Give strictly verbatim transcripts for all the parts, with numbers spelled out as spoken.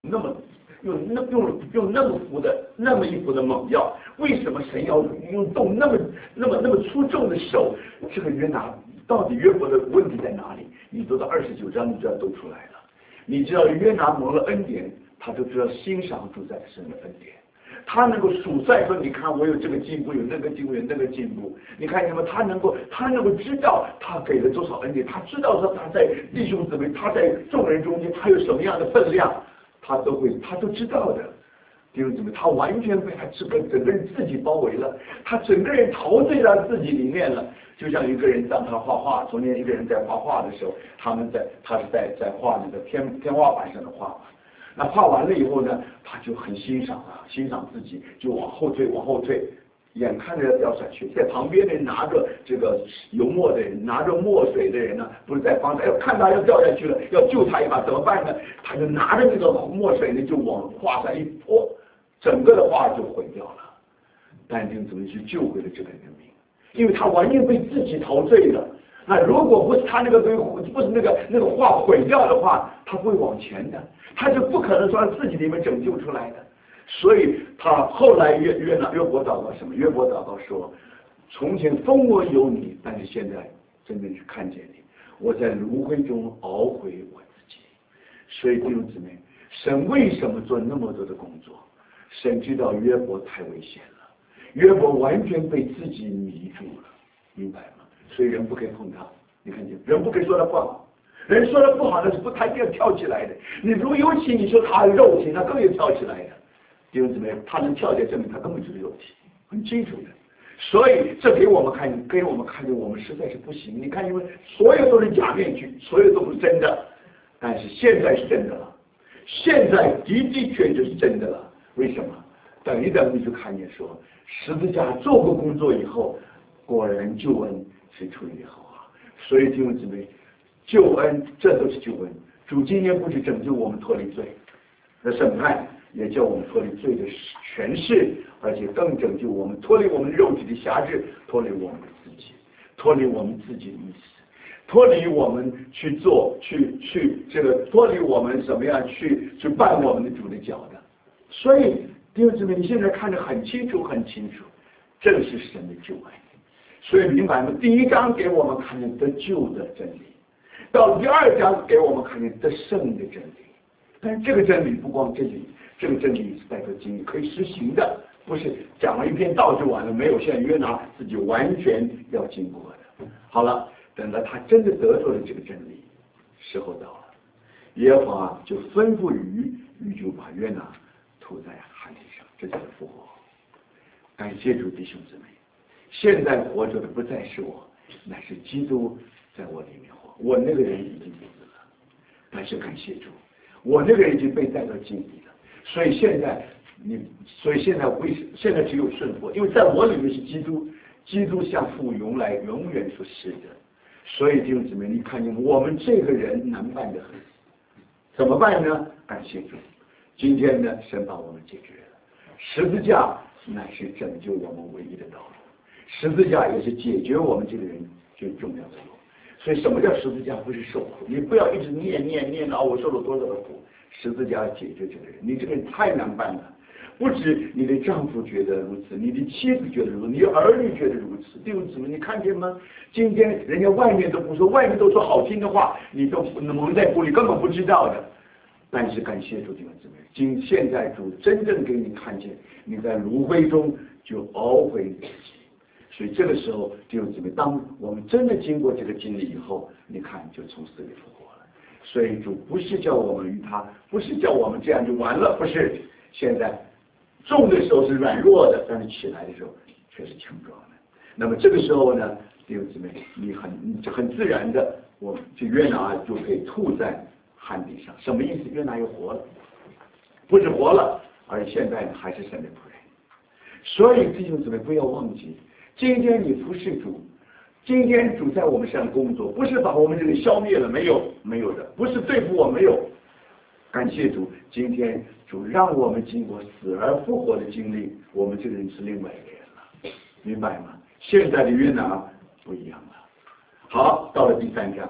那么用那用用那么幅的那么一幅的猛药，为什么神要用动那么那么那么粗重的手？这个约拿到底约伯的问题在哪里？你读到二十九章，你就要都出来了。你知道约拿蒙了恩典，他就知道欣赏主宰神的恩典。他能够数算说，你看我有这个进步，有那个进步，有那个进步。你看见吗？他能够，他能够知道他给了多少恩典，他知道说他在弟兄姊妹，他在众人中间，他有什么样的分量，他都会，他都知道的。弟兄姊妹，他完全被他整个整个人自己包围了，他整个人陶醉到自己里面了。就像一个人让他画画，昨天一个人在画画的时候，他们在他是在在画那个天天花板上的画。那画完了以后呢，他就很欣赏啊，欣赏自己，就往后退，往后退，眼看着要掉下去，在旁边的人拿着这个油墨的人，拿着墨水的人呢，不是在帮他，要看他要掉下去了，要救他一把，怎么办呢？他就拿着那个墨水呢，就往画上一泼，整个的画就毁掉了。但丁怎么去救回了这个人命？因为他完全被自己陶醉了。那如果不是他那个被不是那个那个画毁掉的话，他会往前的，他就不可能说自己里面拯救出来的。所以他后来约约拿约伯祷告什么？约伯祷告说：从前风闻有你，但是现在真正去看见你，我在炉灰中熬回我自己。所以弟兄姊妹，神为什么做那么多的工作？神知道约伯太危险了，约伯完全被自己迷住了，明白吗？所以人不可以碰他，你看见人不可以说他不好，人说他不好那是不他一定要跳起来的。你如尤其你说他肉体，他更要跳起来的。弟兄姊妹，他能跳起来证明他根本就是肉体，很清楚的。所以这给我们看，给我们看见我们实在是不行。你看，因为所有都是假面具，所有都不是真的，但是现在是真的了，现在的的确确是真的了。为什么？等一等你就看见说，十字架做过工作以后，果然救恩是出于耶和华。所以弟兄姊妹，救恩这都是救恩。主今天不是拯救我们脱离罪的审判，也叫我们脱离罪的权势，而且更拯救我们脱离我们肉体的辖制，脱离我们自己，脱离我们自己的意思，脱离我们去做去去这个脱离我们怎么样去去绊我们的主的脚的。所以弟兄姊妹，你现在看得很清楚很清楚，这是神的救恩。所以明白吗？第一章给我们看见得救的真理，到第二章给我们看见得胜的真理。但是这个真理不光真理，这个真理是带着经历可以实行的，不是讲了一篇道就完了，没有像约拿自己完全要经过的。好了，等到他真的得着了这个真理，时候到了，耶和华就吩咐鱼，鱼就把约拿吐在海底上，这就是复活。感谢主弟兄姊妹，现在活着的不再是我，乃是基督在我里面活。我那个人已经死了，但是感谢主，我那个人已经被带到井里了。所以现在你，所以现在为现在只有顺服，因为在我里面是基督，基督向父永来永远所是的。所以弟兄姊妹，你看见我们这个人难办得很，怎么办呢？感谢主，今天呢，神把我们解决了。十字架乃是拯救我们唯一的道路，十字架也是解决我们这个人最重要的路。所以什么叫十字架？不是受苦，你不要一直念念念啊，我受了多少的苦。十字架解决这个人，你这个人太难办了。不止你的丈夫觉得如此，你的妻子觉得如此，你的儿女觉得如此。弟兄姊妹，你看见吗？今天人家外面都不说，外面都说好听的话，你都蒙在鼓里，根本不知道的。但是感谢主，弟兄姊妹，今现在主真正给你看见，你在炉灰中就熬回你自己。所以这个时候，弟兄姊妹，当我们真的经过这个经历以后，你看就从死里复活了。所以主不是叫我们与他，不是叫我们这样就完了，不是。现在重的时候是软弱的，但是起来的时候却是强壮的。那么这个时候呢，弟兄姊妹，你很你很自然的，我这约拿就可以吐在旱地上。什么意思？约拿又活了，不是活了，而现在还是神的仆人。所以弟兄姊妹，不要忘记，今天你服侍主，今天主在我们身上工作，不是把我们这个消灭了，没有没有的，不是对付我，没有。感谢主，今天主让我们经过死而复活的经历，我们这个人是另外一个人了，明白吗？现在的约拿不一样了。好，到了第三章，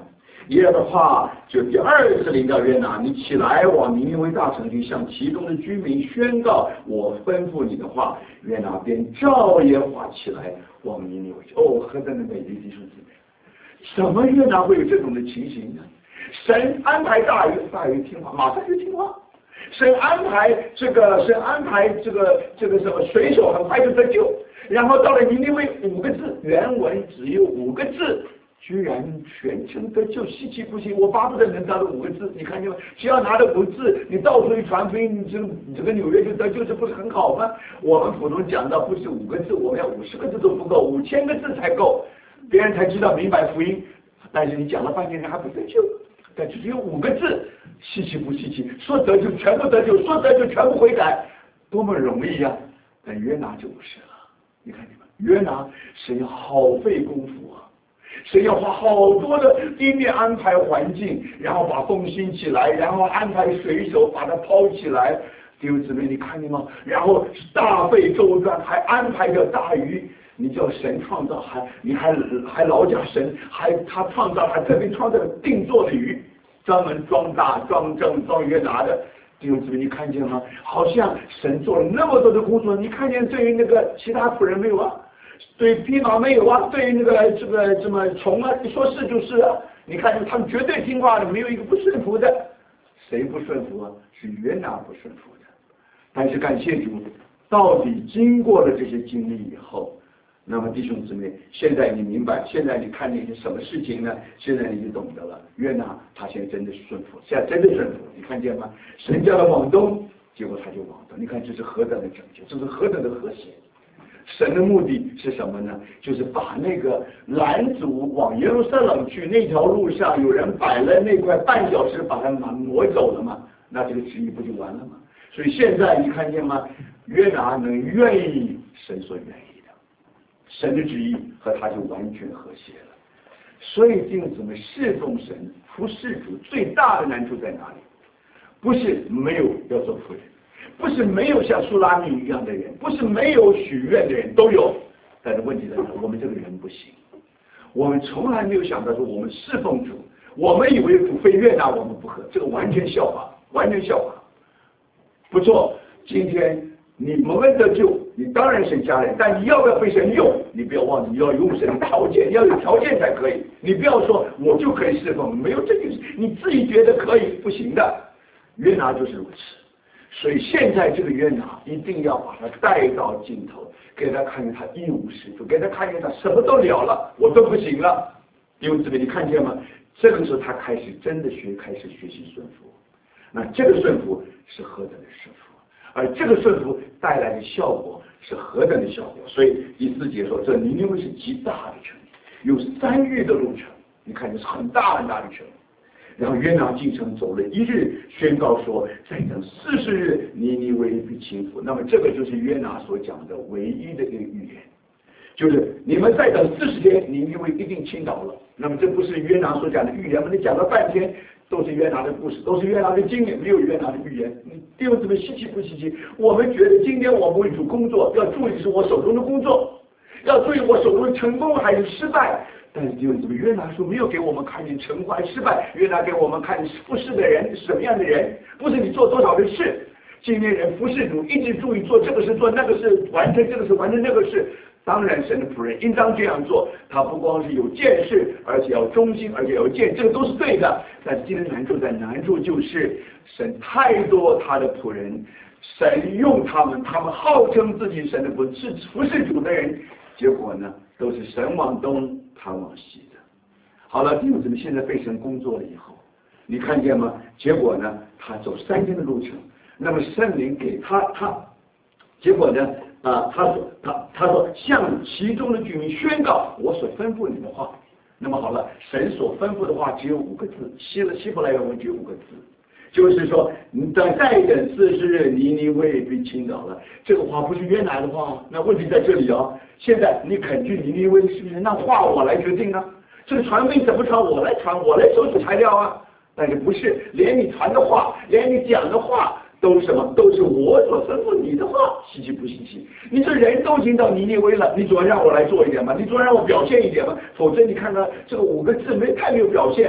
耶和华就第二次领导约拿，你起来往尼尼微大城去，向其中的居民宣告我吩咐你的话。约拿便照耶和华起来往尼尼微去。哦，何等的美丽弟兄姊妹！什么约拿会有这种的情形呢？神安排大鱼，大鱼听话，马上就听话。神安排这个，神安排这个这个什么水手很快就得救。然后到了尼尼微五个字，原文只有五个字。居然全程得救，稀奇不稀。我巴不得能拿到五个字，你看见吗？只要拿到五个字，你到处一传福音，你这你这个纽约就得救，这不是很好吗？我们普通讲到不是五个字，我们要五十个字都不够，五千个字才够，别人才知道明白福音。但是你讲了半天，人还不得救，但只有五个字，稀奇不稀奇？说得救全部得救，说得救全部悔改，多么容易呀！但约拿就不是了，你看见吗？约拿神要耗费功夫啊。神要花好多的地面安排环境，然后把风兴起来，然后安排水手把它抛起来。弟兄姊妹，你看见吗？然后大费周章，还安排着大鱼。你叫神创造，还你还还劳驾神，还他创造，还特别创造定做的鱼，专门装大、装正、装约拿的。弟兄姊妹，你看见吗？好像神做了那么多的工作，你看见对于那个其他仆人没有啊？对匹马没有啊，对那个这个这么虫啊，你说是就是啊。你看他们绝对听话的，没有一个不顺服的。谁不顺服啊？是约拿不顺服的。但是感谢主，到底经过了这些经历以后，那么弟兄姊妹，现在你明白，现在你看见些什么事情呢？现在你就懂得了。约拿他现在真的是顺服，现在真的顺服，你看见吗？神叫他往东，结果他就往东。你看这是何等的拯救，这是何等的和谐。神的目的是什么呢？就是把那个拦阻往耶路撒冷去那条路上有人摆了那块半小时把它挪走了嘛，那这个旨意不就完了吗？所以现在你看见吗？约拿能愿意神所愿意的，神的旨意和他就完全和谐了。所以弟兄姊妹，侍奉神服侍主最大的难处在哪里？不是没有要做仆人，不是没有像苏拉密一样的人，不是没有许愿的人，都有。但是问题在哪？我们这个人不行，我们从来没有想到说我们侍奉主，我们以为主非悦纳我们不可，这个完全笑话，完全笑话。不错，今天你们得救，你当然是家人，但你要不要被神用？你不要忘记，你要用神的条件，要有条件才可以。你不要说我就可以侍奉，没有这个，你自己觉得可以，不行的。约拿就是如此。所以现在这个约拿一定要把他带到尽头，给他看见他一无是处，给他看见他什么都了了，我都不行了。因为这个你看见吗？这个时候他开始真的学，开始学习顺服。那这个顺服是何等的顺服，而这个顺服带来的效果是何等的效果。所以第四节说，这尼尼微是极大的城，有三日的路程，你看这是很大很大的城。然后约拿进城走了一日，宣告说再等四十日，尼尼微必倾覆。那么这个就是约拿所讲的唯一的一个预言，就是你们再等四十天，尼尼微一定倾倒了。那么这不是约拿所讲的预言吗？你讲了半天都是约拿的故事，都是约拿的经验，没有约拿的预言。你弟兄姊妹稀奇不稀奇？我们觉得今天我们为主工作，要注意是我手中的工作，要注意我手中的成功还是失败。但是弟兄姊妹，约拿说没有给我们看见成功还是失败，约拿给我们看服侍的人是什么样的人，不是你做多少的事。今天人服侍主一直注意做这个事做那个事，完成这个事完成那个事。当然神的仆人应当这样做，他不光是有见识，而且要忠心，而且要见，这个都是对的。但是今天难处在难处就是神太多他的仆人，神用他们，他们号称自己神的仆人，是服侍主的人，结果呢都是神往东他往西的。好了，弟兄姊妹，现在被神工作了以后，你看见吗？结果呢他走三天的路程，那么圣灵给他他结果呢啊，他说他他说向其中的居民宣告我所吩咐你的话。那么好了，神所吩咐的话只有五个字，希了希伯来原文只有五个字，就是说你等再等四十日，尼尼微被倾倒了。这个话不是约拿的话，那问题在这里啊。现在你肯去尼尼微是不是？那话我来决定啊，这个传命怎么传我来传，我来收集材料啊。但是不是连你传的话，连你讲的话都是什么？都是我所吩咐你的话，稀奇不稀奇？你这人都已经到尼尼微了，你总要让我来做一点嘛，你总要让我表现一点嘛，否则你看看这个五个字没太没有表现了。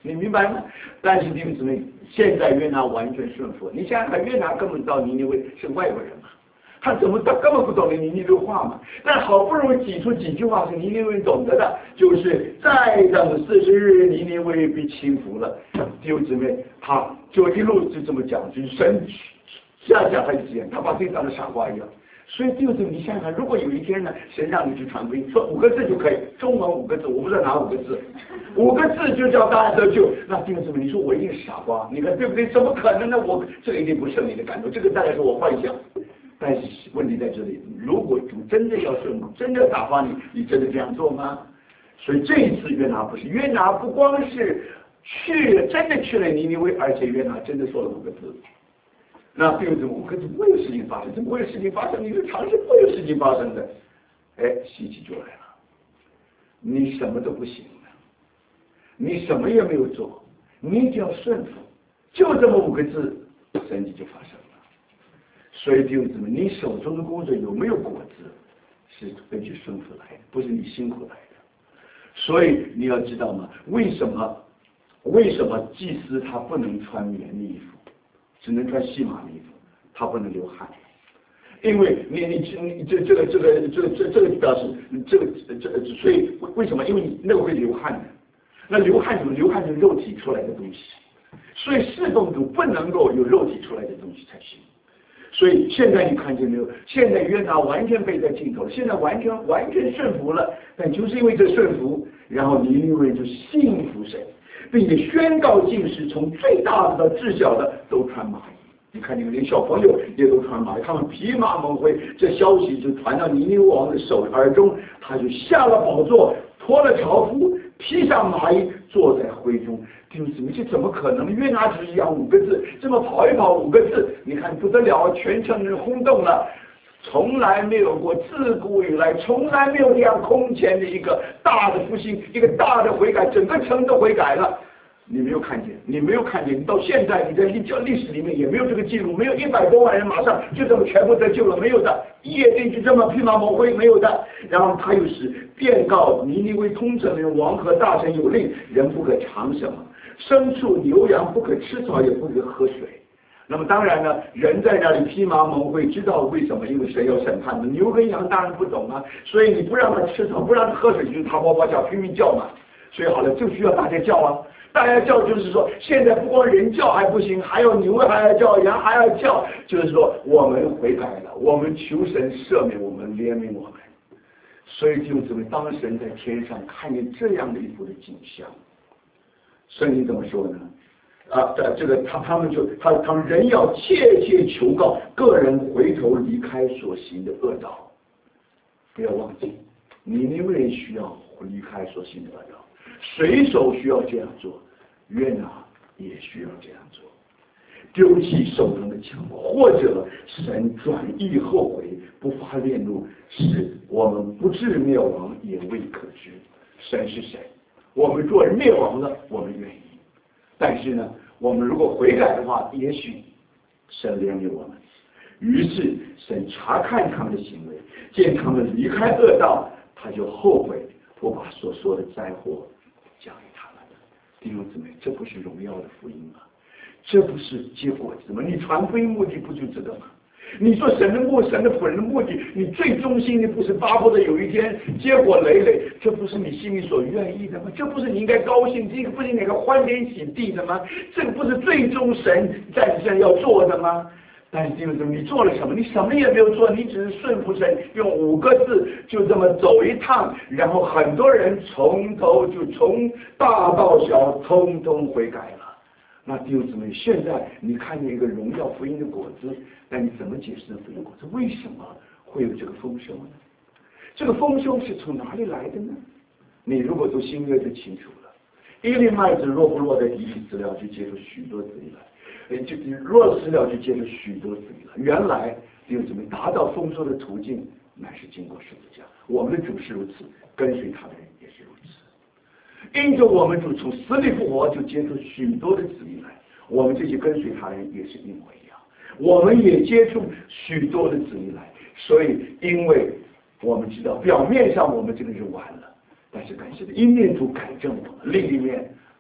你明白吗？但是弟兄姊妹，现在约拿完全顺服。你想想看，约拿根本到尼尼微是外国人嘛，他怎么他根本不懂得尼尼微话嘛？但好不容易挤出几句话是尼尼微懂得的，就是再等四十日，尼尼微被倾覆了。弟兄姊妹，他就一路就这么讲，就是神下下他就这样，他把自己当成傻瓜一样。所以弟兄姊妹，你想想看，如果有一天呢，神让你去传福音，说五个字就可以，中文五个字，我不知道哪五个字，五个字就叫大家得救，那弟兄姊妹，你说我一定是傻瓜，你看对不对？怎么可能呢？我这个一定不是你的感动，这个大概是我幻想。但是问题在这里，如果主真的要顺服，真的打发你，你真的这样做吗？所以这一次约拿不是，约拿不光是去真的去了尼尼微，而且约拿真的说了五个字。那弟兄姊妹，五个字会有事情发生，怎么会有事情发生？你就尝试会有事情发生的。哎，希奇就来了，你什么都不行了，你什么也没有做，你只要顺服，就这么五个字，神迹就发生了。所以弟兄姊妹，你手中的工作有没有果子，是根据顺服来的，不是你辛苦来的。所以你要知道吗？为什么为什么祭司他不能穿棉的衣服，只能穿细麻的衣服，他不能流汗？因为你你你这这个这个这个这这个表示这个这所以为什么？因为你那个会流汗的，那流汗什么？流汗是肉体出来的东西，所以侍奉主不能够有肉体出来的东西才行。所以现在你看见没有？现在约拿完全背在镜头，现在完全完全顺服了，但就是因为这顺服，然后尼尼微就信服神，并且宣告禁食，从最大的到至小的都穿麻衣。你看那个连小朋友也都穿麻衣，他们披麻蒙灰，这消息就传到尼尼微王的手耳中，他就下了宝座，脱了朝服，披上麻衣，坐在灰中。弟兄姊妹，这怎么可能？约拿只一样五个字，这么跑一跑五个字，你看不得了，全城人轰动了。从来没有过，自古以来从来没有这样空前的一个大的复兴，一个大的悔改，整个城都悔改了。你没有看见，你没有看见，你到现在你在历教历史里面也没有这个记录，没有一百多万人马上就这么全部得救了，没有的，夜定就这么披麻蒙灰，没有的。然后他又是便告尼尼微通城人，王和大臣有令，人不可尝什么，牲畜牛羊不可吃草，也不可喝水。那么当然呢，人在那里披麻蒙灰，知道为什么？因为神要审判的。牛跟羊当然不懂啊，所以你不让他吃草，不让他喝水，就是他嗷嗷叫，拼命叫嘛。所以好了，就需要大家叫啊。大家叫就是说，现在不光人叫还不行，还有牛还要叫，羊还要叫，就是说我们悔改了，我们求神赦免我们，怜悯我们。所以弟兄姊妹，当神在天上看见这样的一幅的景象，圣经怎么说呢？啊，这个他他们就他他们人要切切求告个人回头离开所行的恶道，不要忘记，尼尼微人需要离开所行的恶道。水手需要这样做，约拿也需要这样做，丢弃手中的枪，或者神转意后悔，不发烈怒，使我们不至灭亡，也未可知。神是神，我们做人灭亡了，我们愿意，但是呢，我们如果悔改的话，也许神怜悯我们。于是神查看他们的行为，见他们离开恶道，他就后悔，不把所说的灾祸讲给他们。弟兄姊妹，这不是荣耀的福音吗？这不是结果子吗？你传福音目的不就这个吗？你做神的目神的仆人的目的，你最忠心的不是巴不得有一天结果累累，这不是你心里所愿意的吗？这不是你应该高兴，这个不是哪个欢天喜地的吗？这个不是最终神在这要做的吗？但是弟兄姊妹，你做了什么？你什么也没有做，你只是顺服神，用五个字就这么走一趟，然后很多人从头就从大到小通通悔改了。那弟兄姊妹，现在你看见一个荣耀福音的果子，那你怎么解释福音的果子？为什么会有这个丰收呢？这个丰收是从哪里来的呢？你如果读新约就清楚了。一粒麦子若不落在地里，饲料就结出许多子粒来。就落饲料就接着许多子粒了。原来弟兄姊妹，达到丰收的途径乃是经过十字架。我们的主是如此，跟随他的人也是如此。因着我们主从死里复活，就接触许多的子粒来。我们这些跟随他人也是一模一样，我们也接触许多的子粒来。所以，因为我们知道表面上我们这个人完了，但是感谢的，因念主改正我们，另一面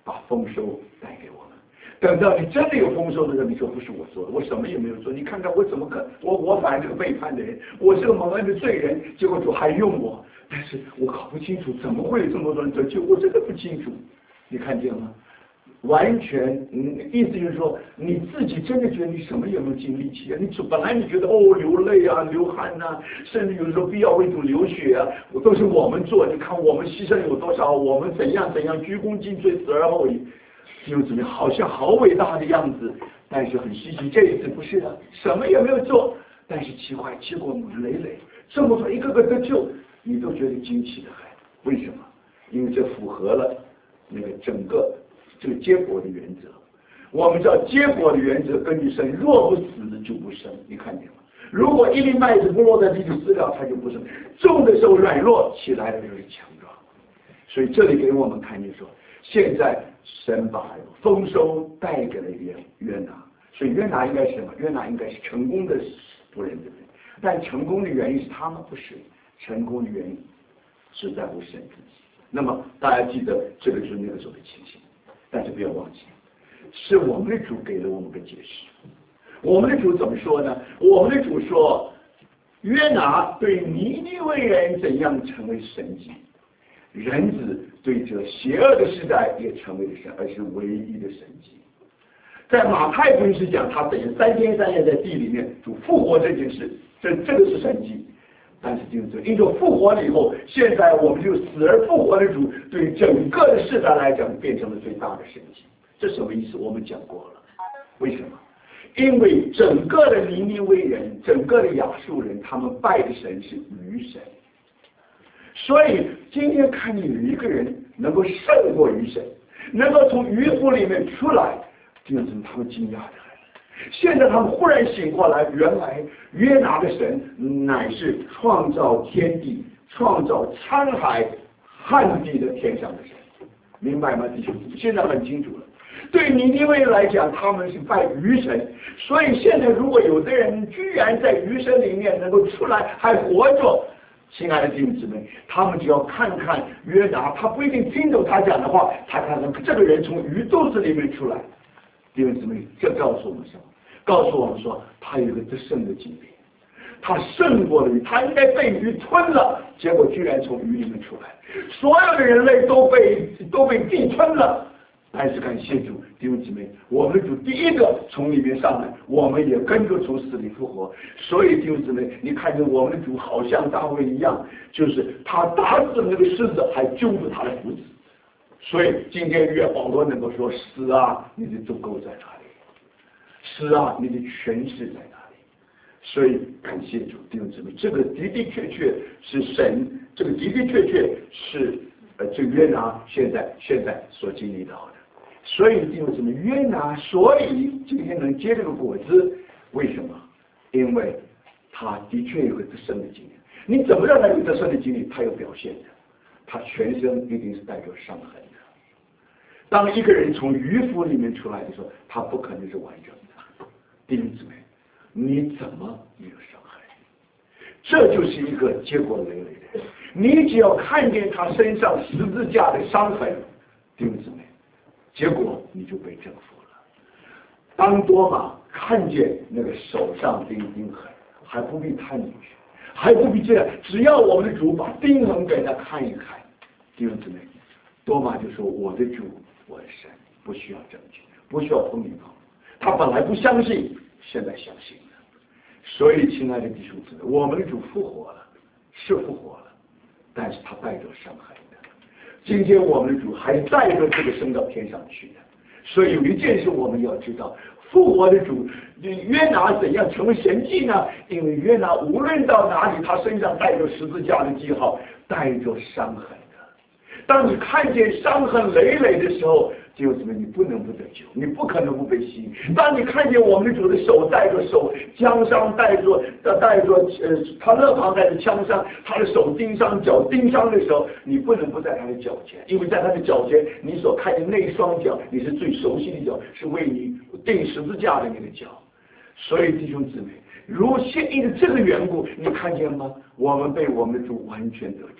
把丰收带给我们。等到你真的有丰收的时候，你说不是我做的，我什么也没有做，你看看我怎么可我我反而是个背叛的人，我是个蒙恩的罪人，结果主还用我，但是我搞不清楚怎么会有这么多人得救，我真的不清楚，你看见吗？完全，嗯，意思就是说，你自己真的觉得你什么也没有尽力气啊？你本来你觉得哦流泪啊、流汗呐、啊，甚至有时候必要为主流血啊，都是我们做。你看我们牺牲有多少，我们怎样怎样，鞠躬尽瘁，死而后已，就怎么样，好像好伟大的样子。但是很稀奇，这一次不是的，什么也没有做，但是奇怪，结果累累，这么多一个个得救，你都觉得惊奇的很。为什么？因为这符合了那个整个。这个结果的原则，我们知道结果的原则根据生，若不死就不生，你看见吗？如果一粒麦子不落在地里死了，它就不生；种的时候软弱，起来的就是强壮。所以这里给我们看见说，现在神把丰收带给了约约拿，所以约拿应该是什么？约拿应该是成功的仆人，对不对？但成功的原因是他们不是，成功的原因是在乎神自己。那么大家记得，这个就是那个时候的情形。但是不要忘记，是我们的主给了我们个解释。我们的主怎么说呢？我们的主说，约拿对尼尼微人怎样成为神迹，人子对这邪恶的时代也成为了神，而是唯一的神迹。在马太福音是讲他等于三天三夜在地里面主复活这件事，这这个是神迹。但是就是因为复活了以后，现在我们就死而复活的主对整个的世代来讲变成了最大的神迹。这什么意思？我们讲过了。为什么？因为整个的尼尼微人，整个的亚述人，他们拜的神是鱼神。所以今天看见有一个人能够胜过鱼神，能够从鱼腹里面出来，就是他们惊讶的。现在他们忽然醒过来，原来约拿的神乃是创造天地、创造沧海旱地的天上的神，明白吗，弟兄？现在很清楚了。对尼尼微来讲，他们是拜鱼神，所以现在如果有的人居然在鱼神里面能够出来还活着，亲爱的弟兄姊妹，他们只要看看约拿，他不一定听懂他讲的话，他看看这个人从鱼肚子里面出来，弟兄姊妹，这告诉我们什么？告诉我们说，他有一个得胜的经历，他胜过了鱼，他应该被鱼吞了，结果居然从鱼里面出来，所有的人类都被都被地吞了。但是感谢主，弟兄姊妹，我们的主第一个从里面上来，我们也跟着从死里复活。所以弟兄姊妹，你看见我们的主好像大卫一样，就是他打死那个狮子，还救住他的夫子。所以今天约保罗能够说：“死啊，你的足够在哪里？死啊，你的权势在哪里？”所以感谢主，弟兄姊妹，这个的的确确是神，这个的的确确是呃，这约拿现在现在所经历到的。所以弟兄姊妹，约拿所以今天能结这个果子，为什么？因为他的确有个得胜的经历。你怎么让他有得胜的经历？他有表现的，他全身一定是带着伤痕的。当一个人从渔夫里面出来的时候，他不可能是完整的。弟兄姊妹，你怎么没有伤痕？这就是一个结果累累的人。你只要看见他身上十字架的伤痕，弟兄姊妹，结果你就被征服了。当多马看见那个手上钉钉痕，还不必探进去，还不必这样，只要我们的主把钉痕给他看一看，弟兄姊妹，多马就说：“我的主，我的神，不需要证据，不需要碰一碰。”他本来不相信，现在相信了。所以，亲爱的弟兄姊妹，我们的主复活了，是复活了，但是他带着伤痕的。今天我们的主还带着这个升到天上去的。所以有一件事我们要知道，复活的主约拿怎样成为神迹呢？因为约拿无论到哪里，他身上带着十字架的记号，带着伤痕的。当你看见伤痕累累的时候，就怎么你不能不得救，你不可能不被吸引。当你看见我们的主的手带着手枪伤，带着带着呃他肋旁带着枪伤，他的手钉伤，脚钉伤的时候，你不能不在他的脚前，因为在他的脚前，你所看见那一双脚，你是最熟悉的脚，是为你钉十字架的那个脚。所以弟兄姊妹，如现因为这个缘故，你看见吗？我们被我们的主完全得着。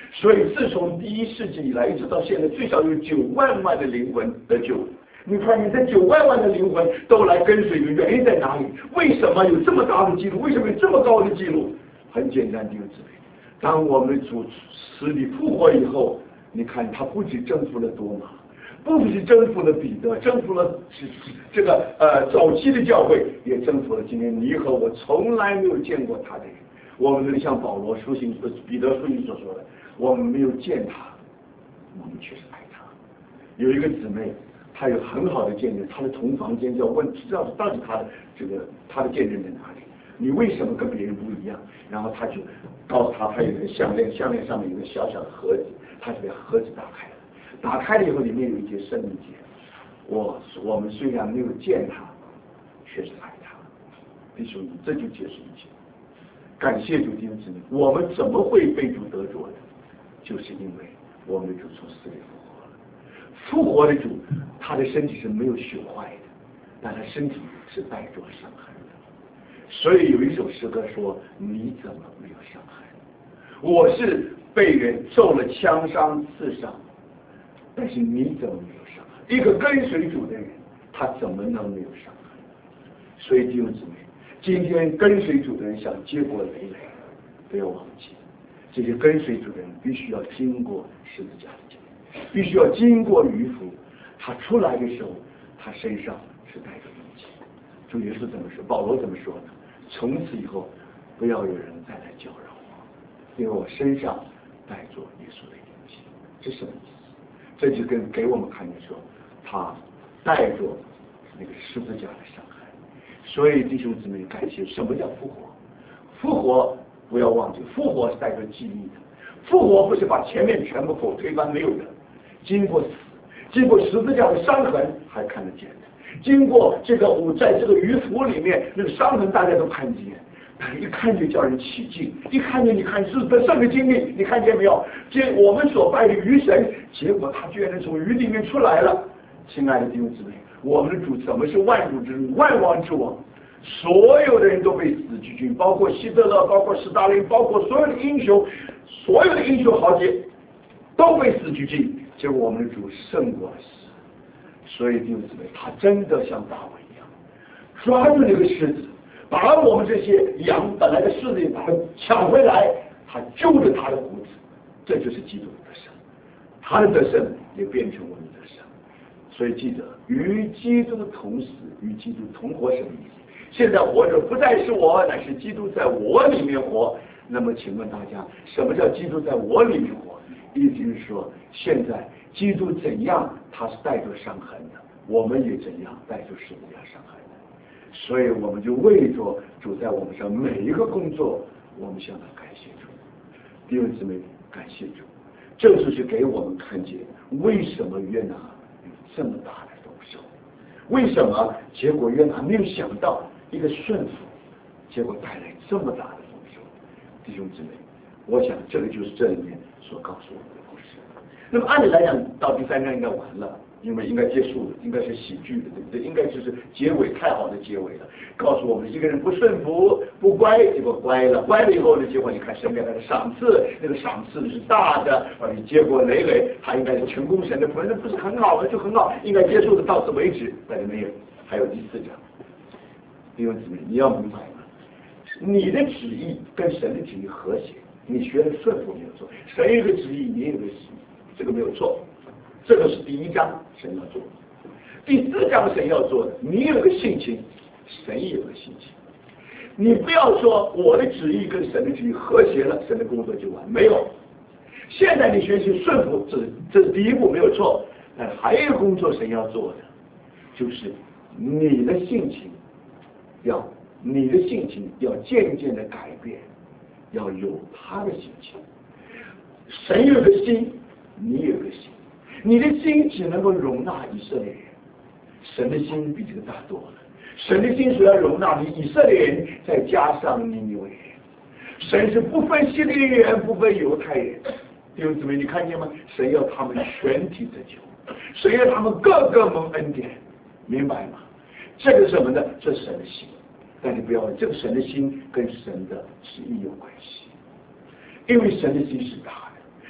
所以自从第一世纪以来，一直到现在，最少有九万万的灵魂得救。你看，你这九万万的灵魂都来跟随的原因在哪里？为什么有这么大的记录？为什么有这么高的记录？很简单，弟兄姊妹，当我们主死里复活以后，你看他不仅征服了多马，不仅征服了彼得，征服了这个呃早期的教会，也征服了今天你和我从来没有见过他的人。我们这里像保罗书信、彼得书信所说的，我们没有见他，我们却是爱他。有一个姊妹，她有很好的见证，她的同房间就要问，知道到底她的这个她的见证在哪里？你为什么跟别人不一样？然后她就告诉她，她有一个项链，项链上面有一个小小的盒子，她就把盒子打开了，打开了以后里面有一节生命节。我我们虽然没有见他，却是爱他。弟兄们，这就解释一切。感谢主，弟兄姊妹，我们怎么会被主得着的？就是因为我们的主从死里复活了。复活的主，他的身体是没有朽坏的，但他身体是带着伤痕的。所以有一首诗歌说：“你怎么没有伤痕？我是被人受了枪伤刺伤，但是你怎么没有伤痕？一个跟随主的人，他怎么能没有伤痕？所以弟兄姊妹，今天跟随主的人想结果累累，不要忘记，这些跟随主的人必须要经过十字架的经历，必须要经过渔夫，他出来的时候，他身上是带着勇气。主耶稣怎么说？保罗怎么说呢？从此以后，不要有人再来搅扰我，因为我身上带着耶稣的勇气。这什么意思？这就跟给我们看见说，他带着那个十字架的伤害。所以弟兄姊妹，感谢什么叫复活？复活不要忘记，复活是带着记忆的。复活不是把前面全部否推翻没有的，经过死，经过十字架的伤痕还看得见的。经过这个我在这个鱼腹里面那个伤痕大家都看见，一看就叫人起劲，一看见你看是得胜的经历，你看见没有？这我们所拜的鱼神，结果他居然能从鱼里面出来了。亲爱的弟兄姊妹，我们的主怎么是万主之主、万王之王？所有的人都被死拘禁，包括希特勒，包括斯大林，包括所有的英雄，所有的英雄豪杰都被死拘禁，结果我们的主胜过了死。所以弟兄姊妹，他真的像大卫一样，抓住那个狮子，把我们这些羊本来的狮子里把它抢回来，他揪着他的胡子，这就是基督的得胜，他的得胜也变成我们的得胜。所以记得，与基督同死，与基督同活什么意思？现在活着不再是我，乃是基督在我里面活。那么请问大家，什么叫基督在我里面活？意思是说，现在基督怎样，他是带着伤痕的，我们也怎样带着十字架伤痕的。所以我们就为着主在我们上每一个工作，我们向他感谢主。弟兄姊妹，感谢主，这就是给我们看见为什么约拿有这么大的丰收，为什么结果约拿没有想到一个顺服，结果带来这么大的丰收。弟兄姊妹，我想这个就是这里面所告诉我们的故事。那么按理来讲，到第三章应该完了，因为应该结束了，应该是喜剧的，对不对？应该就是结尾，太好的结尾了，告诉我们一个人不顺服、不乖，结果乖了，乖了以后呢，结果你看神给他的赏赐，那个赏赐是大的，而且结果累累，他应该是全功神的，反正不是很好的就很好，应该结束的到此为止，但是没有，还有第四章。弟兄姊妹，你要明白吗？你的旨意跟神的旨意和谐，你学的顺服没有错，神有个旨意，你也有个旨意，这个没有错。这个是第一章神要做的，第四章神要做的，你有个性情，神也有个性情。你不要说我的旨意跟神的旨意和谐了，神的工作就完，没有。现在你学习顺服，这这是第一步没有错，但还有一个工作神要做的，就是你的性情要你的性情要渐渐的改变，要有他的性情。神有个心，你有个心。你的心只能够容纳以色列人，神的心比这个大多了。神的心所要容纳你以色列人，再加上尼尼微人。神是不分希利尼人，不分犹太人。弟兄姊妹，你看见吗？神要他们全体得救，神要他们个个蒙恩典，明白吗？这个什么呢？这是神的心。但你不要问，这个神的心跟神的旨意有关系，因为神的心是大的。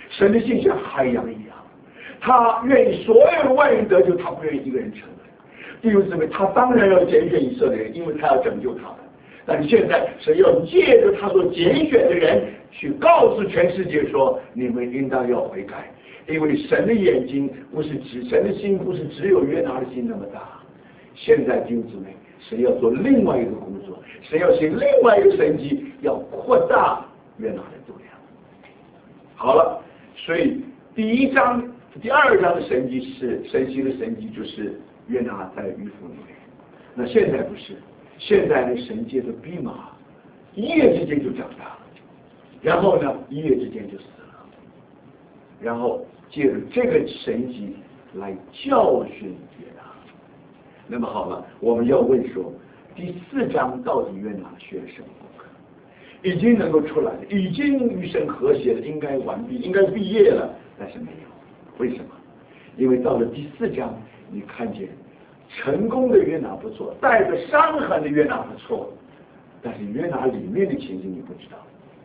神的心像海洋一样，他愿意所有的万人得救，他不愿意一个人成为。弟兄姊妹，他当然要拣选以色列人，因为他要拯救他们。但是现在神要借着他所拣选的人，去告诉全世界说：你们应当要悔改，因为神的眼睛不是只神的心不是只有约拿的心那么大。现在弟兄姊妹，神要做另外一个工作，神要行另外一个神迹，要扩大约拿的度量。好了，所以第一章、第二章的神迹是神行的神迹，就是约拿在渔夫里面。那现在不是，现在的神借着蓖麻，一夜之间就长大了，然后呢，一夜之间就死了，然后借着这个神迹来教训约拿。那么好了，我们要问说，第四章到底约拿学了什么功课？已经能够出来了，已经与神和谐了，应该完毕，应该毕业了，但是没有。为什么？因为到了第四章，你看见成功的约拿不错，带着伤痕的约拿不错，但是约拿里面的情形你不知道。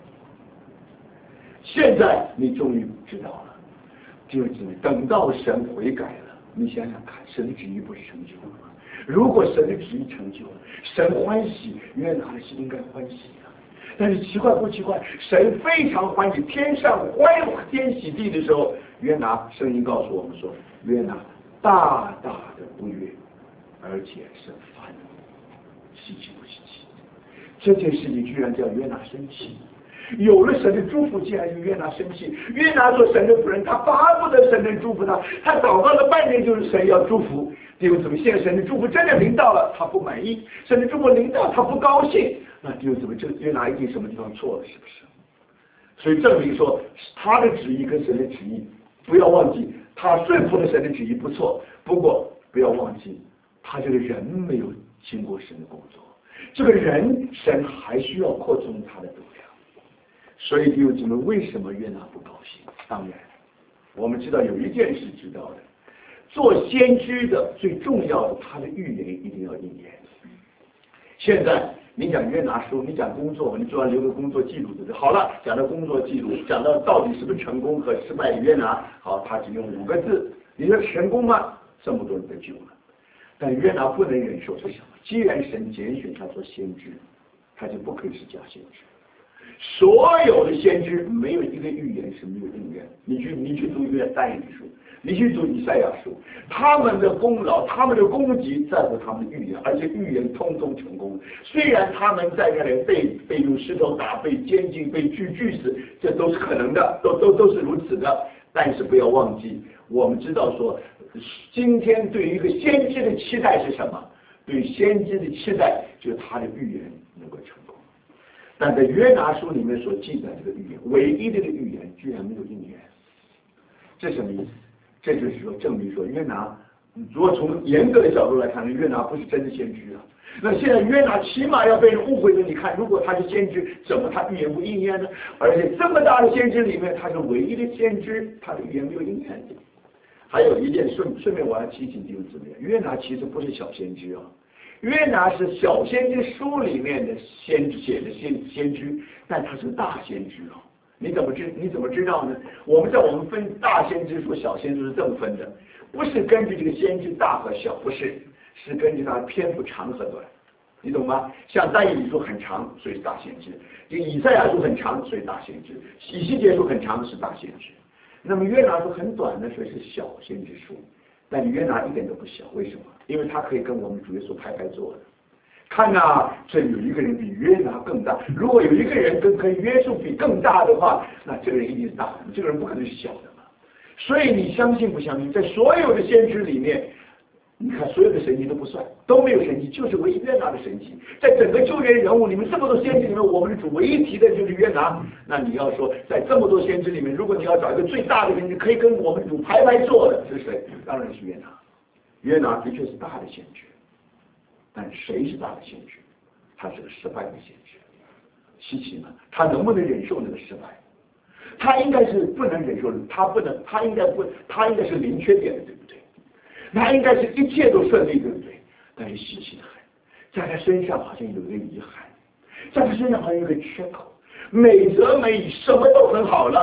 现在你终于知道了，就是等到神悔改了，你想想看，神的旨意不是成就了吗？如果神的旨意成就了，神欢喜，约拿的心应该欢喜啊。但是奇怪不奇怪？神非常欢喜，天上欢天喜地的时候，约拿声音告诉我们说：约拿大大的不悦，而且是烦怒，稀奇不稀奇？这件事情居然叫约拿生气。有了神的祝福，竟然就约拿生气。约拿做神的仆人，他巴不得神能祝福他，他祷告了半天就是神要祝福。弟兄姊妹，现在神的祝福真的临到了，他不满意；神的祝福临到，他不高兴。那弟兄姊妹，这约拿一定什么地方错了，是不是？所以证明说，他的旨意跟神的旨意，不要忘记，他顺服了神的旨意不错，不过不要忘记，他这个人没有经过神的工作，这个人神还需要扩充他的度量。所以弟兄姊妹，为什么约拿不高兴？当然，我们知道有一件事知道的，做先知的最重要的，他的预言一定要应验。现在你讲约拿书，你讲工作，你主要留个工作记录对不对？好了，讲到工作记录，讲到到底是不是成功和失败的约拿，好，他只用五个字，你说成功吗？这么多人得救了。但约拿不能忍受是什么？既然神拣选他做先知，他就不可以是假先知。所有的先知没有一个预言是没有应验。你去你去读约但以理书，你去读以赛亚书，他们的功劳，他们的功绩在乎他们的预言，而且预言通通成功。虽然他们在那里被被用石头打，被监禁，被锯锯死，这都是可能的，都都都是如此的。但是不要忘记，我们知道说，今天对于一个先知的期待是什么？对先知的期待就是他的预言能够成功。但在约拿书里面所记载这个预言，唯一的一个预言居然没有应验，这什么意思？这就是说证明说约拿，如果从严格的角度来看，约拿不是真的先知啊。那现在约拿起码要被人误会的，你看，如果他是先知，怎么他预言不应验呢？而且这么大的先知里面，他是唯一的先知，他的预言没有应验。还有一件顺顺便我要提醒弟兄姊妹，约拿其实不是小先知啊。约拿是小先知书里面的先知写的先先知，但他是大先知哦。你怎么知你怎么知道呢？我们在我们分大先知书、小先知是这么分的，不是根据这个先知大和小，不是，是根据它的篇幅长和短，你懂吗？像但以理书很长，所以是大先知；这个以赛亚书很长，所以大先知；以西结书很长，是大先知。那么约拿书很短的，所以是小先知书。但约拿一点都不小，为什么？因为他可以跟我们主耶稣拍拍坐的。看呐、啊，这有一个人比约拿更大。如果有一个人跟跟约稣比更大的话，那这个人一定是大的，这个人不可能是小的嘛。所以你相信不相信？在所有的先知里面，你看所有的神迹都不算，都没有神迹，就是唯一约拿的神迹。在整个救援人物里面，这么多先知里面，我们的主唯一提的就是约拿。那你要说，在这么多先知里面，如果你要找一个最大的先知，可以跟我们主排排坐的是谁？当然是约拿。约拿的确是大的先知，但谁是大的先知？他是个失败的先知。稀奇吗？他能不能忍受那个失败？他应该是不能忍受，他不能，他应该不，他应该是零缺点的，对不对？他应该是一切都顺利，对不对？但是稀奇的很，在他身上好像有一个遗憾，在他身上好像有一个缺口，美则美以，什么都很好了，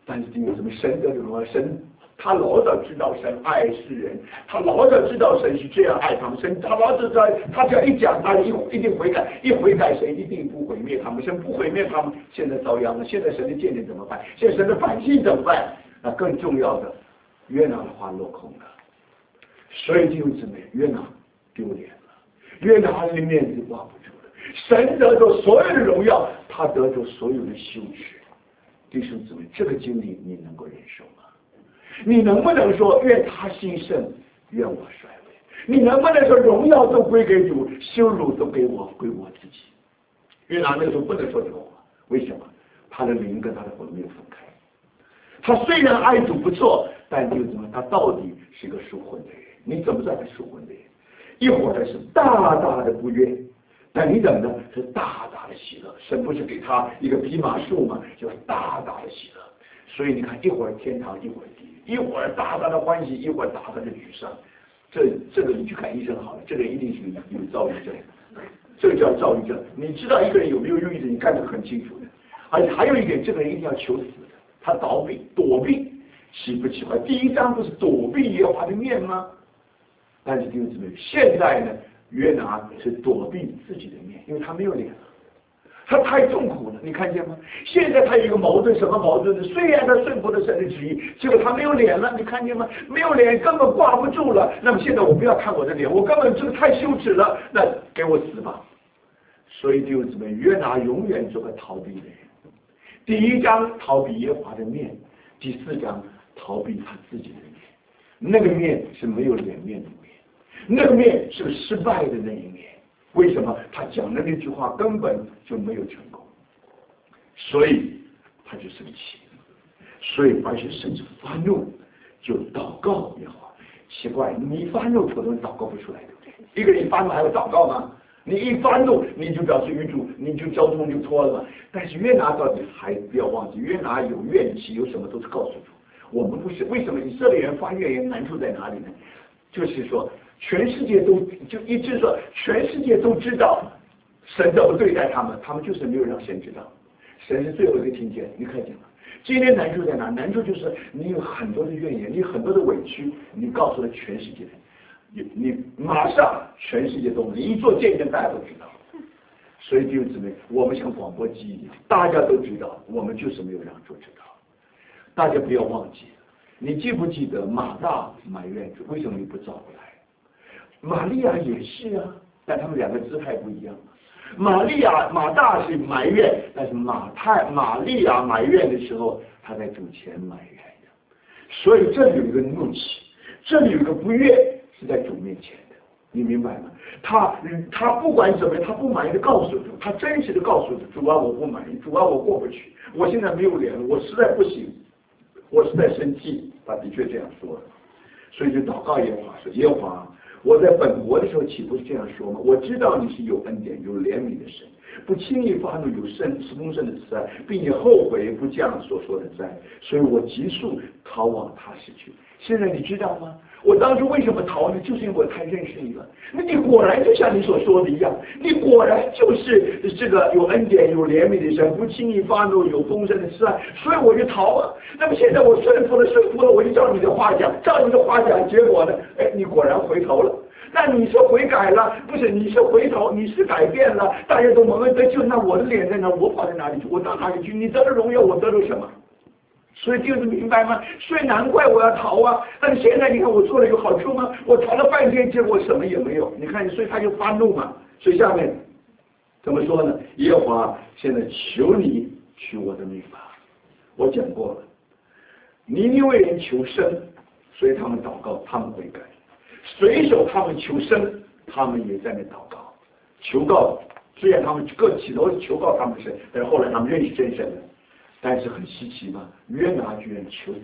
但是因为什么神的荣耀，神他老早知道神爱世人，他老早知道神是这样爱他们，神他老早知道他只要一讲，他一一定悔改，一悔改神一定不毁灭他们，神不毁灭他们，现在遭殃了，现在神的见证怎么办？现在神的百姓怎么办？那更重要的，约拿的话落空了，所以弟兄姊妹，约拿丢脸了，约拿的面子挂不住了，神得着所有的荣耀，他得着所有的羞耻。弟兄姊妹，这个经历你能够忍受吗？你能不能说愿他兴盛，愿我衰微？你能不能说荣耀都归给主，羞辱都给我，归我自己？约拿那个时候不能说这个话，为什么？他的灵跟他的魂没有分开。他虽然爱主不错，但就怎么，他到底是个属魂的人。你怎么知道他属魂的人？一会儿是大大的不悦，等一等呢是大大的喜乐。神不是给他一个匹马术吗？就大大的喜乐。所以你看，一会儿天堂，一会儿地狱，一会儿大大的欢喜，一会儿大大的沮丧。这这个你去看医生好了，这个人一定是有有躁郁症，这个叫躁郁症。你知道一个人有没有忧郁症，你看得很清楚的。而且还有一点，这个人一定要求死的，他逃避躲避，奇不奇怪？第一章不是躲避耶和华的面吗？但是弟兄姊妹，现在呢，约拿是躲避自己的面，因为他没有脸了，他太痛苦了，你看见吗？现在他有一个矛盾，什么矛盾呢？虽然他顺服了神的旨意，结果他没有脸了，你看见吗？没有脸，根本挂不住了。那么现在我不要看我的脸，我根本这个太羞耻了，那给我死吧！所以弟兄姊妹，约拿永远做个逃避的人。第一章逃避耶和华的面，第四章逃避他自己的面。那个面是没有脸面的面，那个面是个失败的那一面。为什么？他讲的那句话根本就没有成功，所以他就生气，所以而且甚至发怒，就祷告也好。奇怪，你发怒普通人祷告不出来，对不对？一个人一发怒还要祷告吗？你一发怒，你就表示与主，你就交通就脱了嘛。但是约拿到底还不要忘记，约拿有怨气，有什么都是告诉主。我们不是，为什么以色列人发怨言难处在哪里呢？就是说，全世界都就一直说，全世界都知道神怎么对待他们，他们就是没有让神知道。神是最后一个听见，你看见吗？今天难处在哪？难处就是你有很多的怨言，你很多的委屈，你告诉了全世界的人。你你马上全世界都，你一做见证，大家都知道。所以弟兄姊妹，我们像广播机一样，大家都知道，我们就是没有让主知道。大家不要忘记，你记不记得马大埋怨主，为什么你不找过来？玛利亚也是啊，但他们两个姿态不一样。玛利亚马大是埋怨，但是马太玛利亚埋怨的时候，他在主前埋怨的。所以这里有一个怒气，这里有一个不悦。是在主面前的，你明白吗？他他不管怎么样，他不满意的告诉主，他真实的告诉主，主啊，我不满意，主啊，我过不去，我现在没有脸了，我实在不行，我实在生气。他的确这样说了，所以就祷告耶和华说：耶和华，我在本国的时候岂不是这样说吗？我知道你是有恩典、有怜悯的神，不轻易发怒，有圣丰盛的慈爱，并且后悔不降所说的灾，所以我急速逃往他失去。现在你知道吗？我当初为什么逃呢？就是因为我太认识你了。那你果然就像你所说的一样，你果然就是这个有恩典、有怜悯的神，不轻易发怒，有丰盛的慈爱，所以我就逃了。那么现在我顺服了，顺服了，我就照你的话讲，照你的话讲，结果呢？哎，你果然回头了。那你是悔改了，不是？你是回头，你是改变了，大家都蒙恩得救，那我的脸在哪？我跑到哪里去？我到哪里去？你得了荣耀，我得了什么？所以弟兄明白吗？所以难怪我要逃啊！但是现在你看我做了有好处吗？我逃了半天，结果什么也没有。你看，所以他就发怒嘛。所以下面怎么说呢？耶和华现在求你取我的命吧。我讲过了，尼尼为人求生，所以他们祷告，他们悔改；随手他们求生，他们也在那祷告、求告。虽然他们各起头是求告他们的神，但是后来他们认识真神了。但是很稀奇嘛，约拿居然求，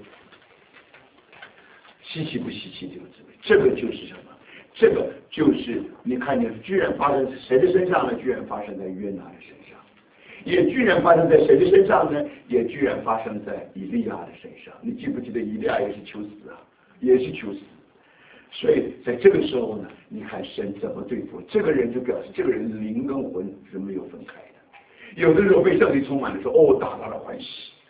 稀奇不稀奇？这个滋味，这个就是什么？这个就是你看见，居然发生在谁的身上呢？居然发生在约拿的身上，也居然发生在谁的身上呢？也居然发生在以利亚的身上。你记不记得以利亚也是求死啊，也是求死。所以在这个时候呢，你看神怎么对付这个人，就表示这个人灵跟魂是没有分开的。有的时候被圣灵充满的时候，哦，大大的欢喜；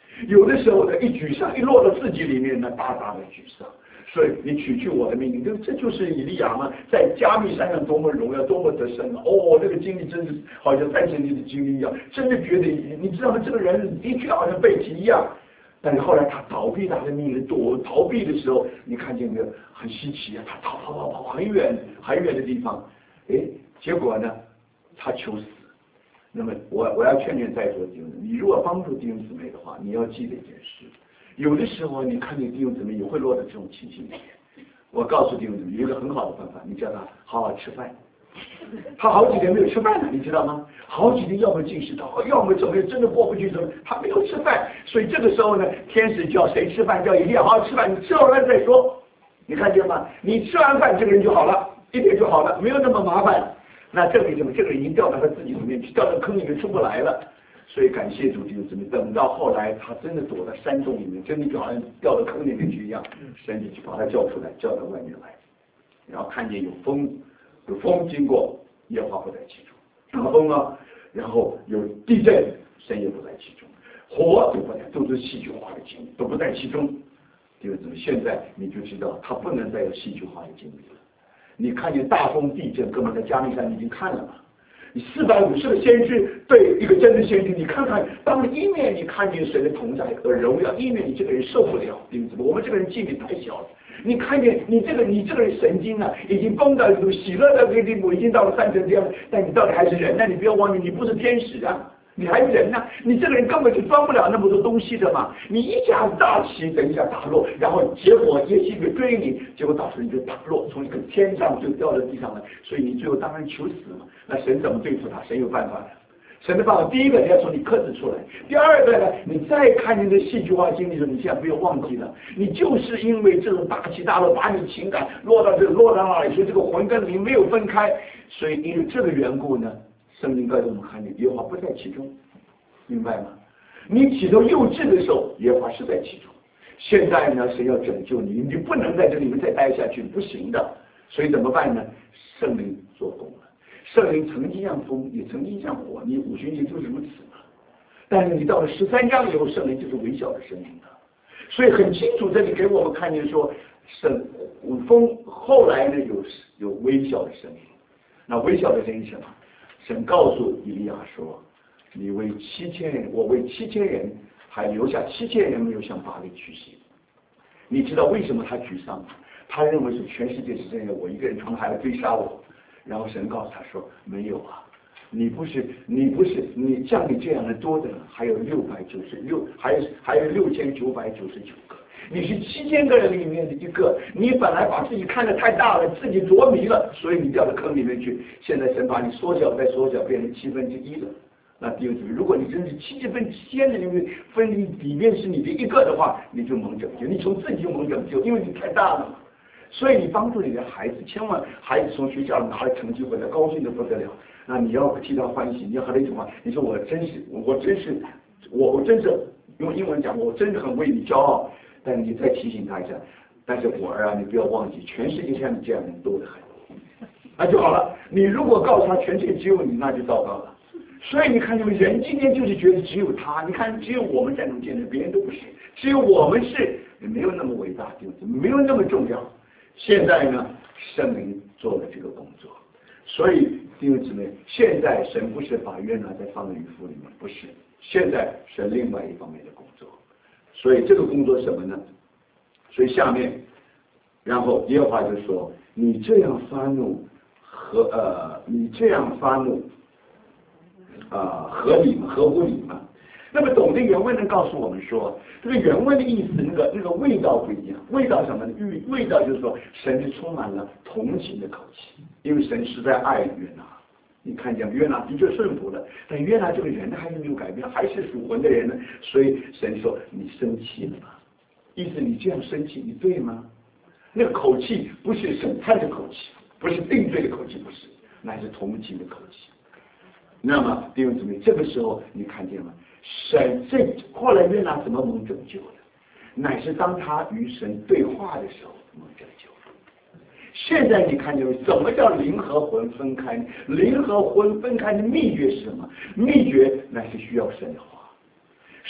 有的时候呢，一沮丧，一落到自己里面呢，大大的沮丧。所以你取去我的命令，这这就是以利亚嘛，在加密山上多么荣耀，多么得胜啊！哦，这个经历真是好像战胜你的经历一样，真的觉得你知道吗？这个人的确好像背弃一样。但是后来他逃避他的命令，躲逃避的时候，你看见没有？很稀奇啊！他逃跑跑跑很远很远的地方，哎，结果呢，他求死。那么我我要劝劝在座弟兄姊妹，你如果帮助弟兄姊妹的话，你要记得一件事。有的时候，你看见弟兄姊妹也会落到这种情形里面。我告诉弟兄姊妹，有一个很好的办法，你叫他好好吃饭。他好几天没有吃饭了，你知道吗？好几天要么进食道，要么怎么真的过不去，怎么他没有吃饭。所以这个时候呢，天使叫谁吃饭？叫以利亚好好吃饭，你吃完饭再说。你看见吗？你吃完饭，这个人就好了，一点就好了，没有那么麻烦。那证明什么？这个人已经掉到他自己里面去，掉到坑里面出不来了。所以感谢主，弟兄姊妹，等到后来他真的躲在山洞里面，真的就好像掉到坑里面去一样，神就去把他叫出来，叫到外面来，然后看见有风，有风经过，耶和华不在其中，大风啊，然后有地震，神也不在其中，火都不在，都是戏剧化的经历，都不在其中。弟兄姊妹，现在你就知道他不能再有戏剧化的经历了。你看见大风地震，哥们在加密山已经看了嘛？你四百五十个先知对一个真的先知，你看看，当一面你看见神的同在和荣耀，一面你这个人受不了，弟兄姊妹，我们这个人纪律太小了。你看见你这个你这个人神经啊，已经崩到喜乐的这个地步，已经到了三层天了，但你到底还是人呢？你不要忘记，你不是天使啊，你还是人呢、啊。你这个人根本就装不了那么多东西的嘛。你一下子大起，等一下大落，然后结果耶西就追你，结果到时候你就大落，从一个天上就掉到地上来，所以你最后当然求死嘛。那神怎么对付他？神有办法的。神的办法，第一个你要从你克制出来，第二个呢，你再看见这戏剧化经历的时候，你现在不要忘记了，你就是因为这种大起大落，把你情感落到这落到那里，所以这个魂跟灵没有分开，所以因为这个缘故呢，圣经告诉我们看见耶和华不在其中，明白吗？你起头幼稚的时候，耶和华是在其中。现在呢，神要拯救你，你不能在这里面再待下去，不行的。所以怎么办呢？圣灵做工了。圣灵曾经像风，也曾经像火，你五旬节就是如此嘛。但是你到了十三章以后，圣灵就是微小的声音了。所以很清楚，这里给我们看见说，圣风后来呢有有微小的声音。那微小的声音是什么？神告诉以利亚说：“你为七千人，我为七千人，还留下七千人没有向巴黎屈膝。”你知道为什么他沮丧吗？他认为是全世界只剩下我一个人，他们还来追杀我。然后神告诉他说：“没有啊，你不是你不是你像你这样的多的还有六百九十六，还有还有六千九百九十九个，你是七千个人里面的一个。你本来把自己看得太大了，自己着迷了，所以你掉到坑里面去。现在神把你缩小再缩小，变成七分之一了。那弟兄姊妹，如果你真是七分之千的里面分里面是你的一个的话，你就蒙拯救，你从自己就蒙拯救，因为你太大了。”所以你帮助你的孩子，千万孩子从学校拿了成绩回来，高兴的不得了。那你要替他欢喜，你要和他一句话，你说我真是，我真是，我我真是用英文讲，我真的很为你骄傲。但你再提醒他一下，但是我儿啊，你不要忘记，全世界像你这样的人多得很，那就好了。你如果告诉他全世界只有你，那就糟糕了。所以你看，你们人今天就是觉得只有他，你看只有我们才能见证，别人都不是，只有我们是，没有那么伟大，没有那么重要。现在呢，圣灵做了这个工作，所以弟兄姊妹，现在神不是把约拿再放在渔夫里面，不是，现在是另外一方面的工作。所以这个工作是什么呢？所以下面，然后耶和华就说：“你这样发怒和呃，你这样发怒啊、呃，合理吗？合乎理吗？”那么懂得原文能告诉我们说，这个原文的意思，那个那个味道不一样。味道什么呢？味味道就是说，神是充满了同情的口气，因为神实在爱约拿。你看见约拿的确顺服了，但约拿这个人还是没有改变，还是属魂的人呢。所以神说：“你生气了吧？”意思你这样生气，你对吗？那个口气不是审判的口气，不是定罪的口气，不是，乃是同情的口气。那么弟兄姊妹，这个时候你看见吗？神这后来约拿怎么蒙拯救的？乃是当他与神对话的时候蒙拯救。现在你看见什么叫灵和魂分开？灵和魂分开的秘诀是什么？秘诀乃是需要神的话。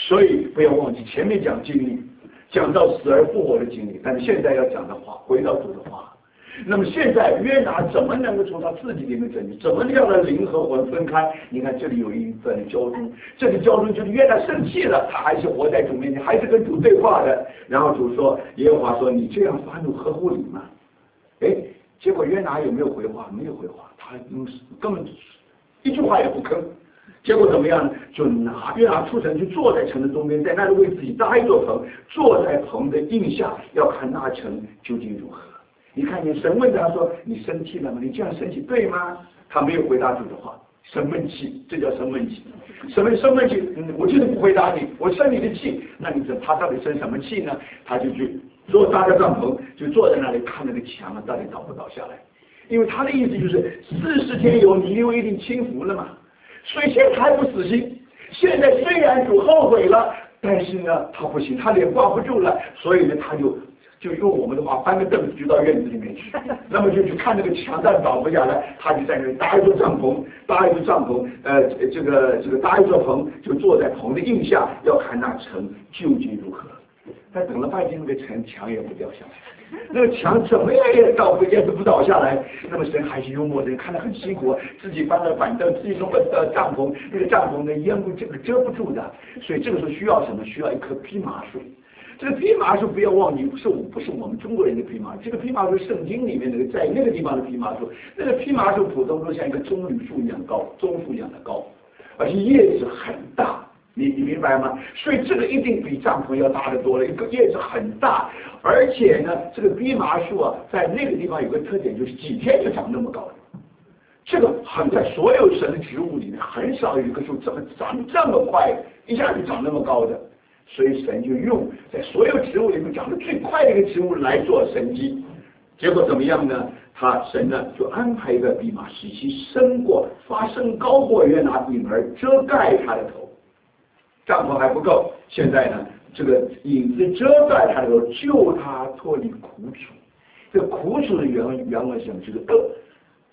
所以不要忘记前面讲经历，讲到死而复活的经历，但是现在要讲的话，回到主的话。那么现在约拿怎么能够从他自己里面拯救？怎么让他灵和魂分开？你看这里有一份交通，这里交通就是约拿生气了，他还是活在主面前，还是跟主对话的。然后主说，耶和华说：“你这样发怒合乎理吗？”哎，结果约拿有没有回话？没有回话，他嗯根本一句话也不吭。结果怎么样呢？就拿约拿出城，就坐在城的东边，在那里为自己搭一座棚，坐在棚的印下，要看那城究竟如何。你看见神问他说：“你生气了吗？你这样生气对吗？”他没有回答主的话，生闷气，这叫生闷气。什么生闷气？嗯，我就是不回答你，我生你的气。那你这他到底生什么气呢？他就去做搭个帐篷，就坐在那里看那个墙啊，到底倒不倒下来？因为他的意思就是四十天有尼尼微一定倾覆了嘛。所以现在还不死心。现在虽然主后悔了，但是呢，他不行，他脸挂不住了，所以呢，他就。就用我们的话搬个凳子就到院子里面去，那么就去看那个墙但倒不下来，他就在那里搭一座帐篷，搭一座帐篷，呃，这个这个搭一座棚，就坐在棚的印下，要看那城究竟如何。他等了半天，那个城墙也不掉下来，那个墙怎么样也倒不也不倒下来。那么神还是幽默的，看得很辛苦，自己搬了板凳，自己弄个呃帐篷，那个帐篷呢烟雾这个遮不住的，所以这个时候需要什么？需要一棵蓖麻树。这个蓖麻树不要忘记，不是不是我们中国人的蓖麻，这个蓖麻树圣经里面那个在那个地方的蓖麻树，那个蓖麻树普通都像一个棕榈树一样高，棕树一样的高，而且叶子很大，你你明白吗？所以这个一定比帐篷要大得多了，一个叶子很大，而且呢，这个蓖麻树啊，在那个地方有个特点，就是几天就长那么高了。这个很在所有神的植物里面，很少有一棵树这么长这么快，一下就长那么高的。所以神就用在所有植物里面长得最快的一个植物来做神迹，结果怎么样呢？他神呢就安排一个蓖麻，使其升过发生高过约拿，影儿遮盖他的头。帐篷还不够，现在呢这个影子遮盖他的头，救他脱离苦楚。这苦楚的原文原文是什么？这个恶，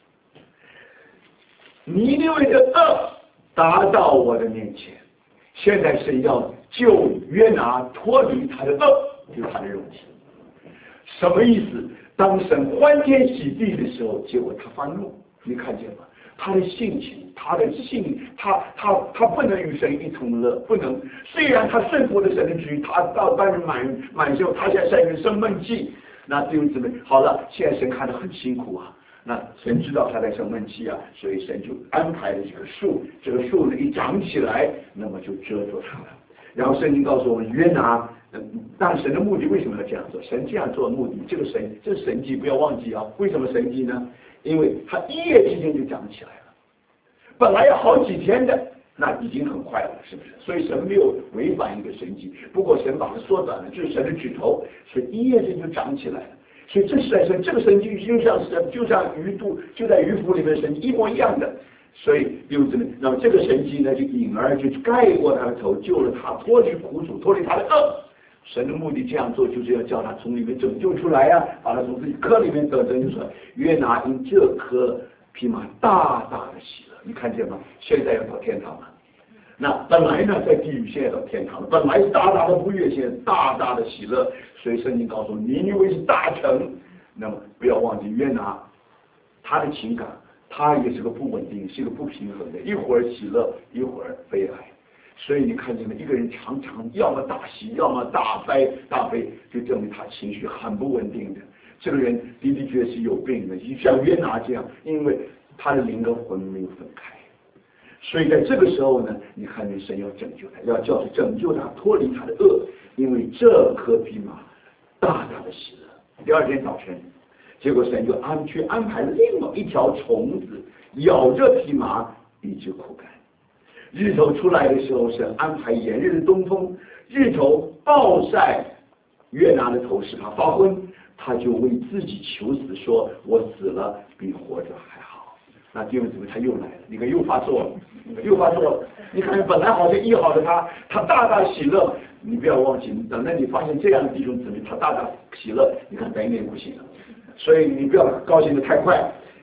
尼尼微的恶达到我的面前。现在神要救约拿脱离他的恶，就是他的肉体。什么意思？当神欢天喜地的时候，结果他发怒，你看见吗？他的性情，他的性，他他他不能与神一同乐，不能。虽然他顺服了神的旨意，他到当人满满袖，他现在在生闷气。那弟兄姊妹，好了，现在神看得很辛苦啊。那神知道他在生闷气啊，所以神就安排了这个树，这个树呢一长起来，那么就遮住他了。然后圣经告诉我们，约拿，但神的目的为什么要这样做？神这样做的目的，这个神，这个神迹不要忘记啊。为什么神迹呢？因为他一夜之间就长起来了，本来要好几天的，那已经很快了，是不是？所以神没有违反一个神迹，不过神把它缩短了，就是神的指头，所以一夜之间就长起来了。所以这是神，这个神迹就像是就像鱼肚就在鱼腹里面的神迹一模一样的。所以弟兄姊妹，那么这个神迹呢，就隐而就盖过他的头，救了他脱离苦楚，脱离他的恶。神的目的这样做，就是要叫他从里面拯救出来呀、啊，把他从自己壳里面得拯救出来。约拿因这颗蓖麻大大的喜乐，你看见吗？现在要到天堂了。那本来呢，在地狱，现在到天堂了。本来是大大的不悦，现在大大的喜乐。所以圣经告诉我们，尼尼微是大城。那么不要忘记约拿，他的情感，他也是个不稳定，是个不平衡的，一会儿喜乐，一会儿悲哀。所以你看见了一个人常常要么大喜，要么大悲大悲，就证明他情绪很不稳定的。这个人的的确是有病的，就像约拿这样，因为他的灵跟魂没有分开。所以在这个时候呢，你看见神要拯救他，要叫他拯救他脱离他的恶，因为这颗蓖麻大大的喜乐。第二天早晨，结果神就安去安排另外一条虫子咬着蓖麻，一直枯干。日头出来的时候，神安排炎热的东风，日头暴晒约拿的头，使他发昏，他就为自己求死，说我死了比活着还好。那弟兄姊妹，他又来了，你看又发作了，又发作了。你看本来好像医好的他，他大大喜乐。你不要忘记，等到你发现这样的弟兄姊妹，他大大喜乐，你看等一点不行了。所以你不要高兴的太快。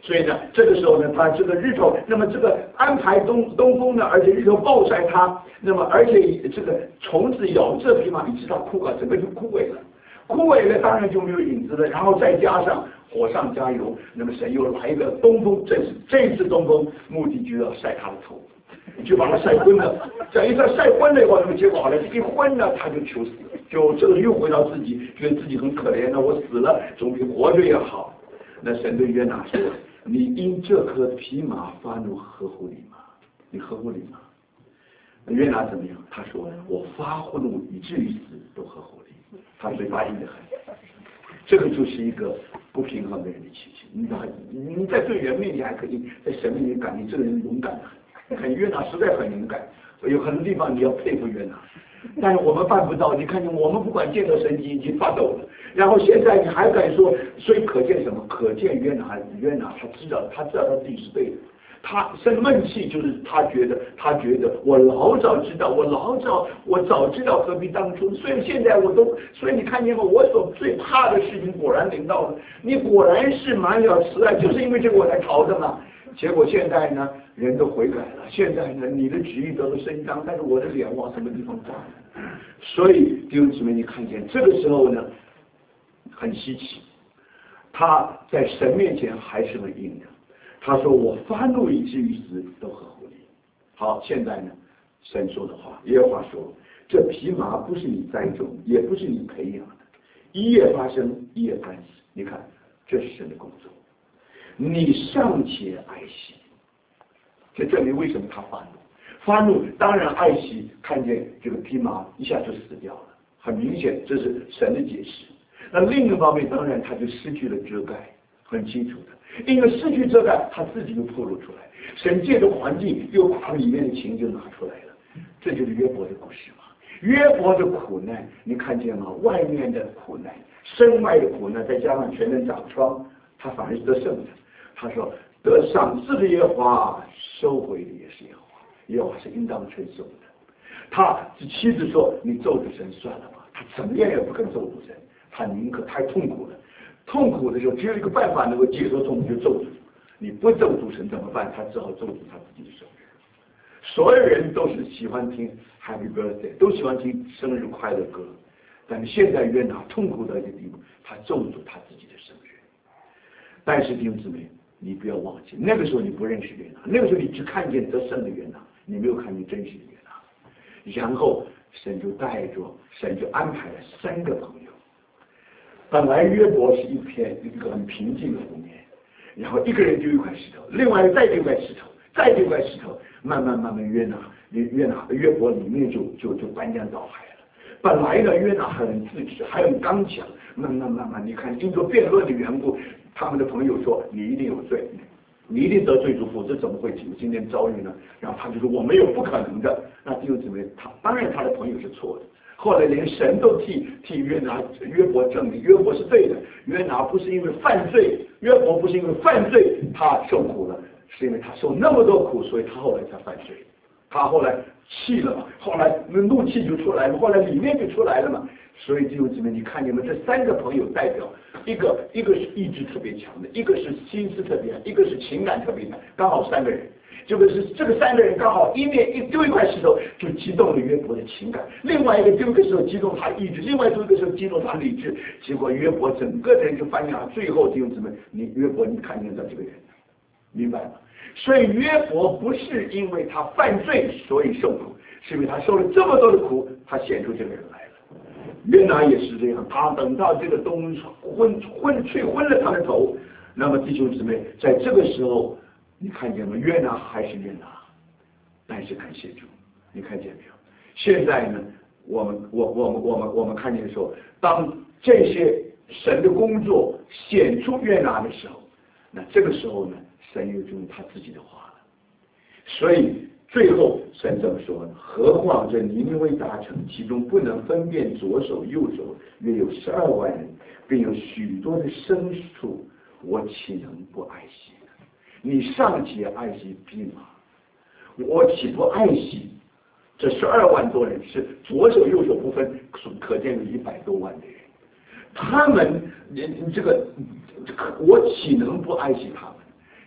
所以呢，这个时候呢，他这个日头，那么这个安排东东风呢，而且日头暴晒它，那么而且这个虫子咬这匹马，你知道枯啊，整个就枯萎了，枯萎了，当然就没有影子了。然后再加上火上加油，那么神又来一个东风，这次这次东风目的就要晒他的头，就把他晒昏了。这样一晒晒昏了以后，那么结果好了，一昏呢，他就求死了，就这个又回到自己，觉得自己很可怜了，我死了总比活着要好。那神对约拿说：“你因这颗匹马发怒，合乎理吗？你合乎理吗？”约拿怎么样？他说：“我发怒以至于死，都合乎理。”他嘴巴硬得很。这个就是一个不平衡的人的情形。你把你在对人面前还可以，在神面前感觉这个人勇敢的很。很约拿实在很勇敢，有很多地方你要佩服约拿。但是我们办不到，你看见我们不管见到神迹已经发抖了，然后现在你还敢说，所以可见什么？可见约拿，约拿他知道，他知道他自己是对的。他生闷气，就是他觉得，他觉得我老早知道，我老早，我早知道何必当初。所以现在我都，所以你看见吗？我所最怕的事情果然临到了，你果然是满了慈爱，就是因为这个我才逃的嘛。结果现在呢，人都悔改了。现在呢，你的旨意得了伸张，但是我的脸往什么地方挂呢？所以弟兄姊妹，你看见这个时候呢，很稀奇，他在神面前还是很硬的。他说：“我发怒以至于死，都合乎理。”好，现在呢，神说的话，耶和华说：“这匹马不是你栽种，也不是你培养的，一夜发生，一夜半死。”你看，这是神的工作。你尚且爱惜，这证明为什么他发怒？发怒当然爱惜，看见这个匹马一下就死掉了，很明显这是神的解释。那另一方面，当然他就失去了遮盖，很清楚的，因为失去遮盖，他自己就暴露出来。神借的环境又把里面的情就拿出来了，这就是约伯的故事嘛。约伯的苦难，你看见吗？外面的苦难，身外的苦难，再加上全身长疮，他反而是得胜的。他说：“得赏赐的耶和华，收回的也是耶和华，耶和华是应当承受的。”他妻子说：“你咒诅神算了吧。”他怎么样也不肯咒诅神，他宁可太痛苦了。痛苦的时候，只有一个办法能够解脱痛苦，就咒诅。你不咒诅神怎么办？他只好咒诅他自己的生日。所有人都是喜欢听 Happy Birthday， 都喜欢听生日快乐歌，但是现在约拿痛苦到一个地步，他咒诅他自己的生日。但是弟兄姊妹，你不要忘记，那个时候你不认识约拿，那个时候你只看见得胜的约拿，你没有看见真实的约拿。然后神就带着，神就安排了三个朋友。本来约伯是一片一个很平静的湖面，然后一个人丢一块石头，另外再丢一块石头，再丢一块石头，慢慢慢慢约拿约拿约伯里面就就就翻江倒海了。本来呢，约拿很自持，还很刚强，慢慢慢慢，你看因着辩论的缘故，他们的朋友说你一定有罪，你一定得罪主，否则怎么会今天遭遇呢？然后他就说我没有，不可能的。那弟兄姊妹，他当然他的朋友是错的。后来连神都替替约拿约伯证明，约伯是对的。约拿不是因为犯罪，约伯不是因为犯罪他受苦了，是因为他受那么多苦，所以他后来才犯罪。他后来气了嘛，后来那怒气就出来了，后来里面就出来了嘛。所以弟兄姊妹，你看见吗？这三个朋友代表，一个一个是意志特别强的，一个是心思特别强，一个是情感特别强，刚好三个人。这个是这个三个人刚好一面一丢一块石头就激动了约伯的情感，另外一个丢一个石头激动他意志，另外丢一个石头激动他理智，结果约伯整个人就翻扬。最后弟兄姊妹，你约伯你看见到这个人，明白吗？所以约伯不是因为他犯罪所以受苦，是因为他受了这么多的苦，他显出这个人来了。约拿也是这样，他等到这个东昏昏吹昏了他的头，那么弟兄姊妹，在这个时候你看见吗？约拿还是约拿，但是感谢主，你看见没有？现在呢，我们我我们我们我们看见说，当这些神的工作显出约拿的时候，那这个时候呢，神又用他自己的话了。所以最后神怎么说呢？何况这尼尼微大城，其中不能分辨左手右手，约有十二万人，并有许多的牲畜，我岂能不爱惜？你尚且爱惜匹马，我岂不爱惜这十二万多人？是左手右手不分，可见有一百多万的人。他们，你这个，我岂能不爱惜他们？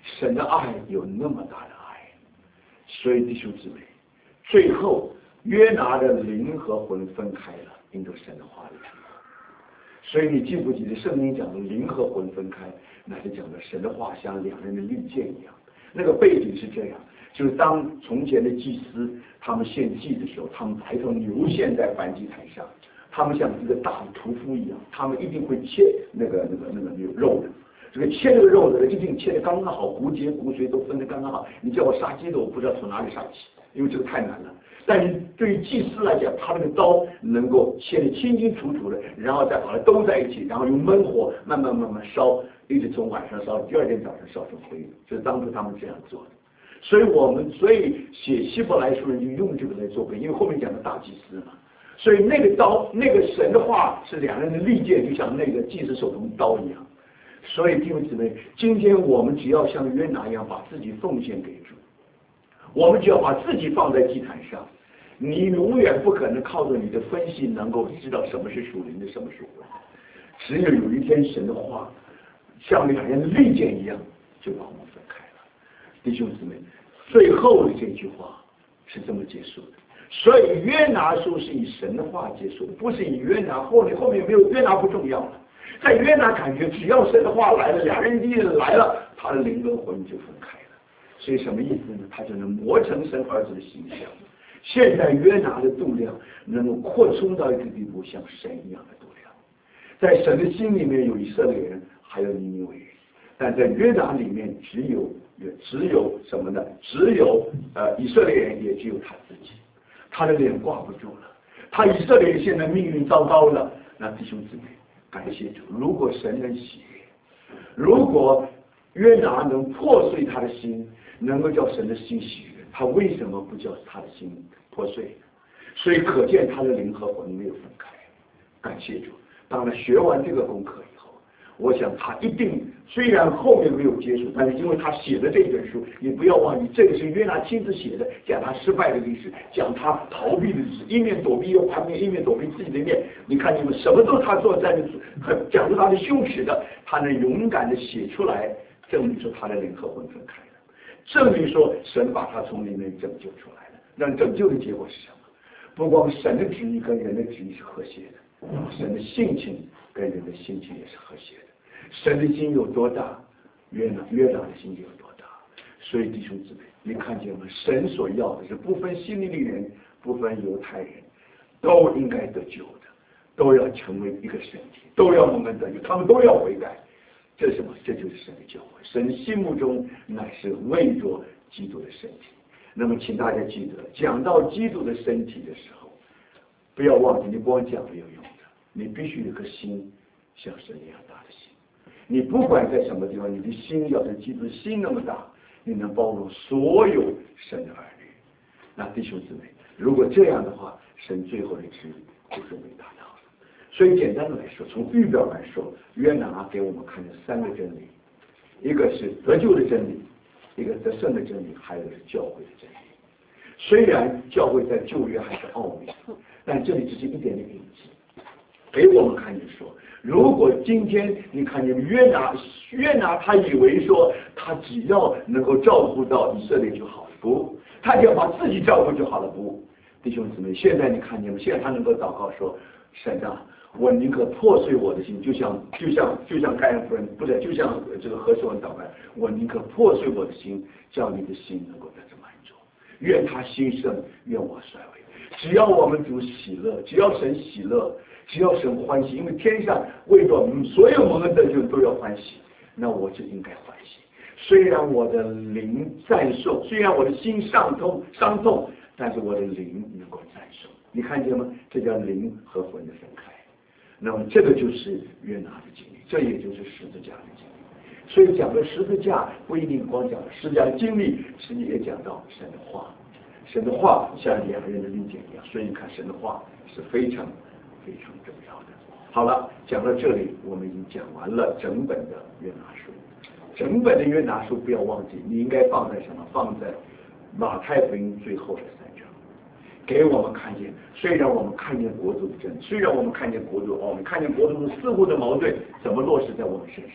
神的爱有那么大的爱，所以弟兄姊妹，最后约拿的灵和魂分开了，因着神的话里。所以你记不记得圣经讲的灵和魂分开，那是讲的神的话像两人的利剑一样。那个背景是这样，就是当从前的祭司他们献祭的时候，他们把一头牛献在燔祭台上，他们像一个大的屠夫一样，他们一定会切那个那个那个牛肉的。这个切这个肉的一定切的刚刚好，骨节骨髓都分得刚刚好。你叫我杀鸡的，我不知道从哪里杀起，因为这个太难了。但是对于祭司来讲，他那个刀能够切得清清楚楚的，然后再把它兜在一起，然后用闷火慢慢慢慢烧，一直从晚上烧，第二天早上烧成灰。就是当初他们这样做的。所以我们所以写希伯来书人就用这个来做背，因为后面讲的大祭司嘛。所以那个刀，那个神的话是两人的利剑，就像那个祭司手中刀一样。所以弟兄姊妹，今天我们只要像约拿一样把自己奉献给主，我们只要把自己放在祭坛上，你永远不可能靠着你的分析能够知道什么是属灵的，什么是属灵的。只有有一天神的话像两人的利剑一样，就把我们分开了。弟兄姊妹，最后的这句话是这么结束的。所以约拿书是以神的话结束的，不是以约拿，后面后面没有约拿不重要了。在约拿感觉只要神的话来了，两人一来了，他的灵跟魂就分开了。所以什么意思呢？他就能磨成神儿子的形象。现在约拿的度量能够扩充到一个地步，像神一样的度量。在神的心里面有以色列人，还有尼尼微人，但在约拿里面只有只有什么呢？只有呃以色列人，也只有他自己。他的脸挂不住了，他以色列人现在命运糟糕了。那弟兄姊妹，感谢主，如果神能喜悦，如果约拿能破碎他的心，能够叫神的心喜悦，他为什么不叫他的心破碎？所以可见他的灵和魂没有分开。感谢主。当然学完这个功课以后，我想他一定，虽然后面没有结束，但是因为他写的这本书，你不要忘记，这个是约拿亲自写的，讲他失败的历史，讲他逃避的历史，一面躲避又旁边，一面躲避自己的面。你看你们什么都他做在讲出他的羞耻的，他能勇敢的写出来，证明出他的灵和魂分开了，证明说神把他从里面拯救出来了。让拯救的结果是什么？不光神的旨意跟人的旨意是和谐的，神的性情跟人的性情也是和谐的。神的心有多大，约拿约拿的心就有多大。所以弟兄姊妹，你看见吗？神所要的是不分希利尼人，不分犹太人，都应该得救的，都要成为一个身体，都要蒙恩得救，他们都要悔改。这是什么？这就是神的教会。神心目中乃是为着基督的身体。那么请大家记得，讲到基督的身体的时候，不要忘记，你光讲没有用的，你必须有颗心像神一样大的心。你不管在什么地方，你的心要是基督心那么大，你能包容所有神的儿女。那弟兄姊妹，如果这样的话，神最后的旨意就是伟大到了。所以简单的来说，从预表来说，约拿给我们看见三个真理，一个是得救的真理，一个得胜的真理，还有是教会的真理。虽然教会在旧约还是奥秘，但这里只是一点点影子，给我们看见说，如果今天你看见约拿，约拿他以为说他只要能够照顾到以色列就好了，不，他只要把自己照顾就好了，不，弟兄姊妹，现在你看见吗？现在他能够祷告说，神啊，我宁可破碎我的心，就像就像就像盖恩夫人，不是，就像这个何首文祷告，我宁可破碎我的心，叫你的心能够得着满足。愿他兴盛，愿我衰微。只要我们主喜乐，只要神喜乐，只要神欢喜，因为天上为着所有蒙恩得救都要欢喜，那我就应该欢喜。虽然我的灵赞受，虽然我的心伤痛伤痛，但是我的灵能够赞受。你看见吗？这叫灵和魂的分开。那么这个就是约拿的经历，这也就是十字架的经历。所以讲的十字架不一定光讲十字架的经历，实际也讲到神的话。神的话像两个人的理解一样，所以你看神的话是非常非常重要的。好了，讲到这里，我们已经讲完了整本的约拿书。整本的约拿书不要忘记，你应该放在什么？放在马太福音最后的三章，给我们看见，虽然我们看见国度的真理，虽然我们看见国度的奥秘，看见国度的似乎的矛盾怎么落实在我们身上，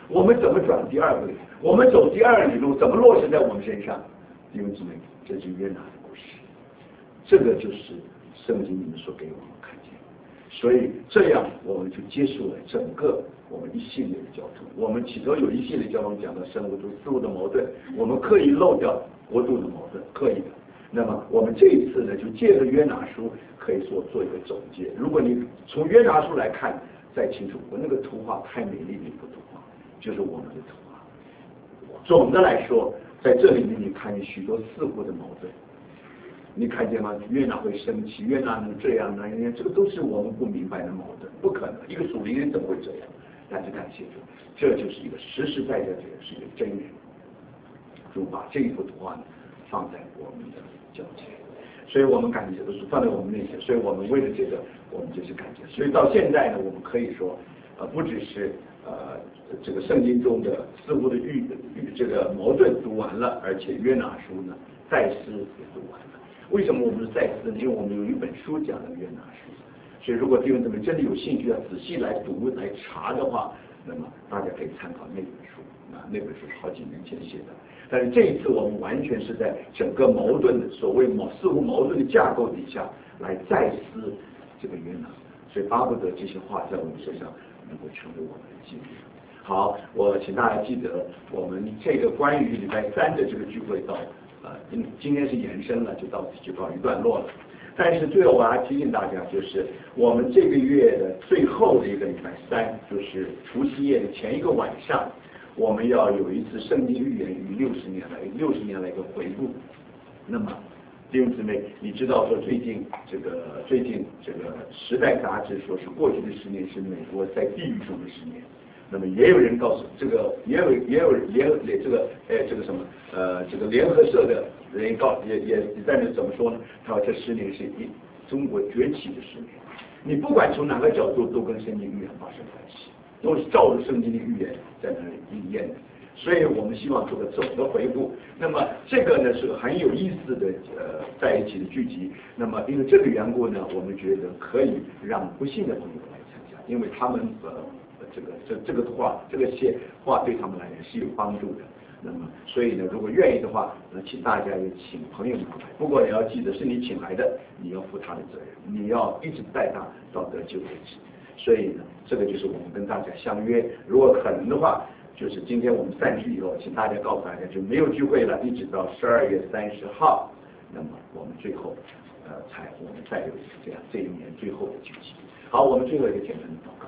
我们怎么转第二个里？我们走第二里路，怎么落实在我们身上？弟兄姊妹，这是约拿的故事，这个就是圣经里面所给我们看见。所以这样我们就结束了整个我们一系列的交通。我们起头有一系列交通讲到生物度事物的矛盾，我们刻意漏掉国度的矛盾，刻意的。那么我们这一次呢，就借着约拿书，可以说做一个总结。如果你从约拿书来看，再清楚，我那个图画太美丽的一幅图画，就是我们的图画。总的来说，在这里面你看见许多似乎的矛盾。你看见吗？约拿会生气，约拿能这样呢？这个都是我们不明白的矛盾，不可能。一个属灵人怎么会这样？但是感谢主，这就是一个实实在在的是一个真人。主把这一幅图画呢放在我们的脚前，所以我们感觉都是放在我们面前，所以我们为了这个，我们就是感觉。所以到现在呢，我们可以说，呃，不只是呃这个圣经中的似乎的预预这个矛盾读完了，而且约拿书呢再思也读完了。为什么我们是再思呢？因为我们有一本书讲的约拿书，所以如果弟兄姊妹真的有兴趣要仔细来读来查的话，那么大家可以参考那本书啊，那本书是好几年前写的。但是这一次我们完全是在整个矛盾的所谓矛似乎矛盾的架构底下来再思这个约拿，所以巴不得这些话在我们身上能够成为我们的经历。好，我请大家记得，我们这个关于礼拜三的这个聚会到呃今今天是延伸了，就到此就告一段落了。但是最后我还提醒大家，就是我们这个月的最后的一个礼拜三，就是除夕夜的前一个晚上。我们要有一次圣经预言与六十年来六十年来一个回顾。那么弟兄姊妹，你知道说最近这个最近这个时代杂志说是过去的十年是美国在地狱中的十年。那么也有人告诉这个也有也有联这个呃这个什么呃这个联合社的人告也也在那怎么说呢？他说这十年是一中国崛起的十年。你不管从哪个角度都跟圣经预言发生关系。都是照着圣经的预言在那里应验的，所以我们希望做个总的回顾。那么这个呢是个很有意思的呃在一起的聚集。那么因为这个缘故呢，我们觉得可以让不信的朋友来参加，因为他们呃这个这这个话这个些话对他们来讲是有帮助的。那么所以呢，如果愿意的话，那请大家也请朋友们来。不过你要记得，是你请来的，你要负他的责任，你要一直带他到得救为止。所以呢，这个就是我们跟大家相约，如果可能的话，就是今天我们散去以后，请大家告诉大家就没有聚会了，一直到十二月三十号，那么我们最后呃才我们再有这样这一年最后的聚集。好，我们最后一个简单的祷告。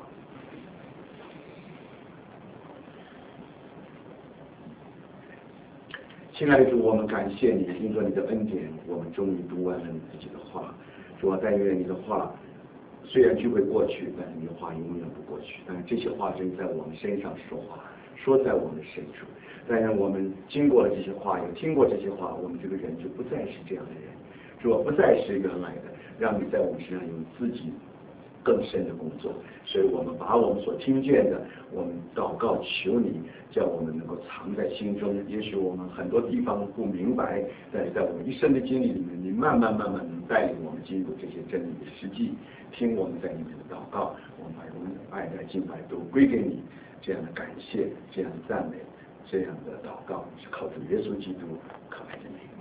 亲爱的主，我们感谢你，因着你的恩典，我们终于读完了你自己的话。主啊，但愿你的话。虽然聚会过去，但是你的话永远不过去。但是这些话正在我们身上说话，说在我们深处。但是我们经过了这些话，也听过这些话，我们这个人就不再是这样的人，主啊，不再是原来的，让你在我们身上有自己更深的工作。所以我们把我们所听见的，我们祷告求你，叫我们能够藏在心中。也许我们很多地方不明白，但是在我们一生的经历里面，你慢慢慢慢能带领我们进入这些真理的实际。听我们在里面的祷告，我们把荣耀、爱的敬拜都归给你。这样的感谢，这样的赞美，这样的祷告，是靠主耶稣基督可爱的名。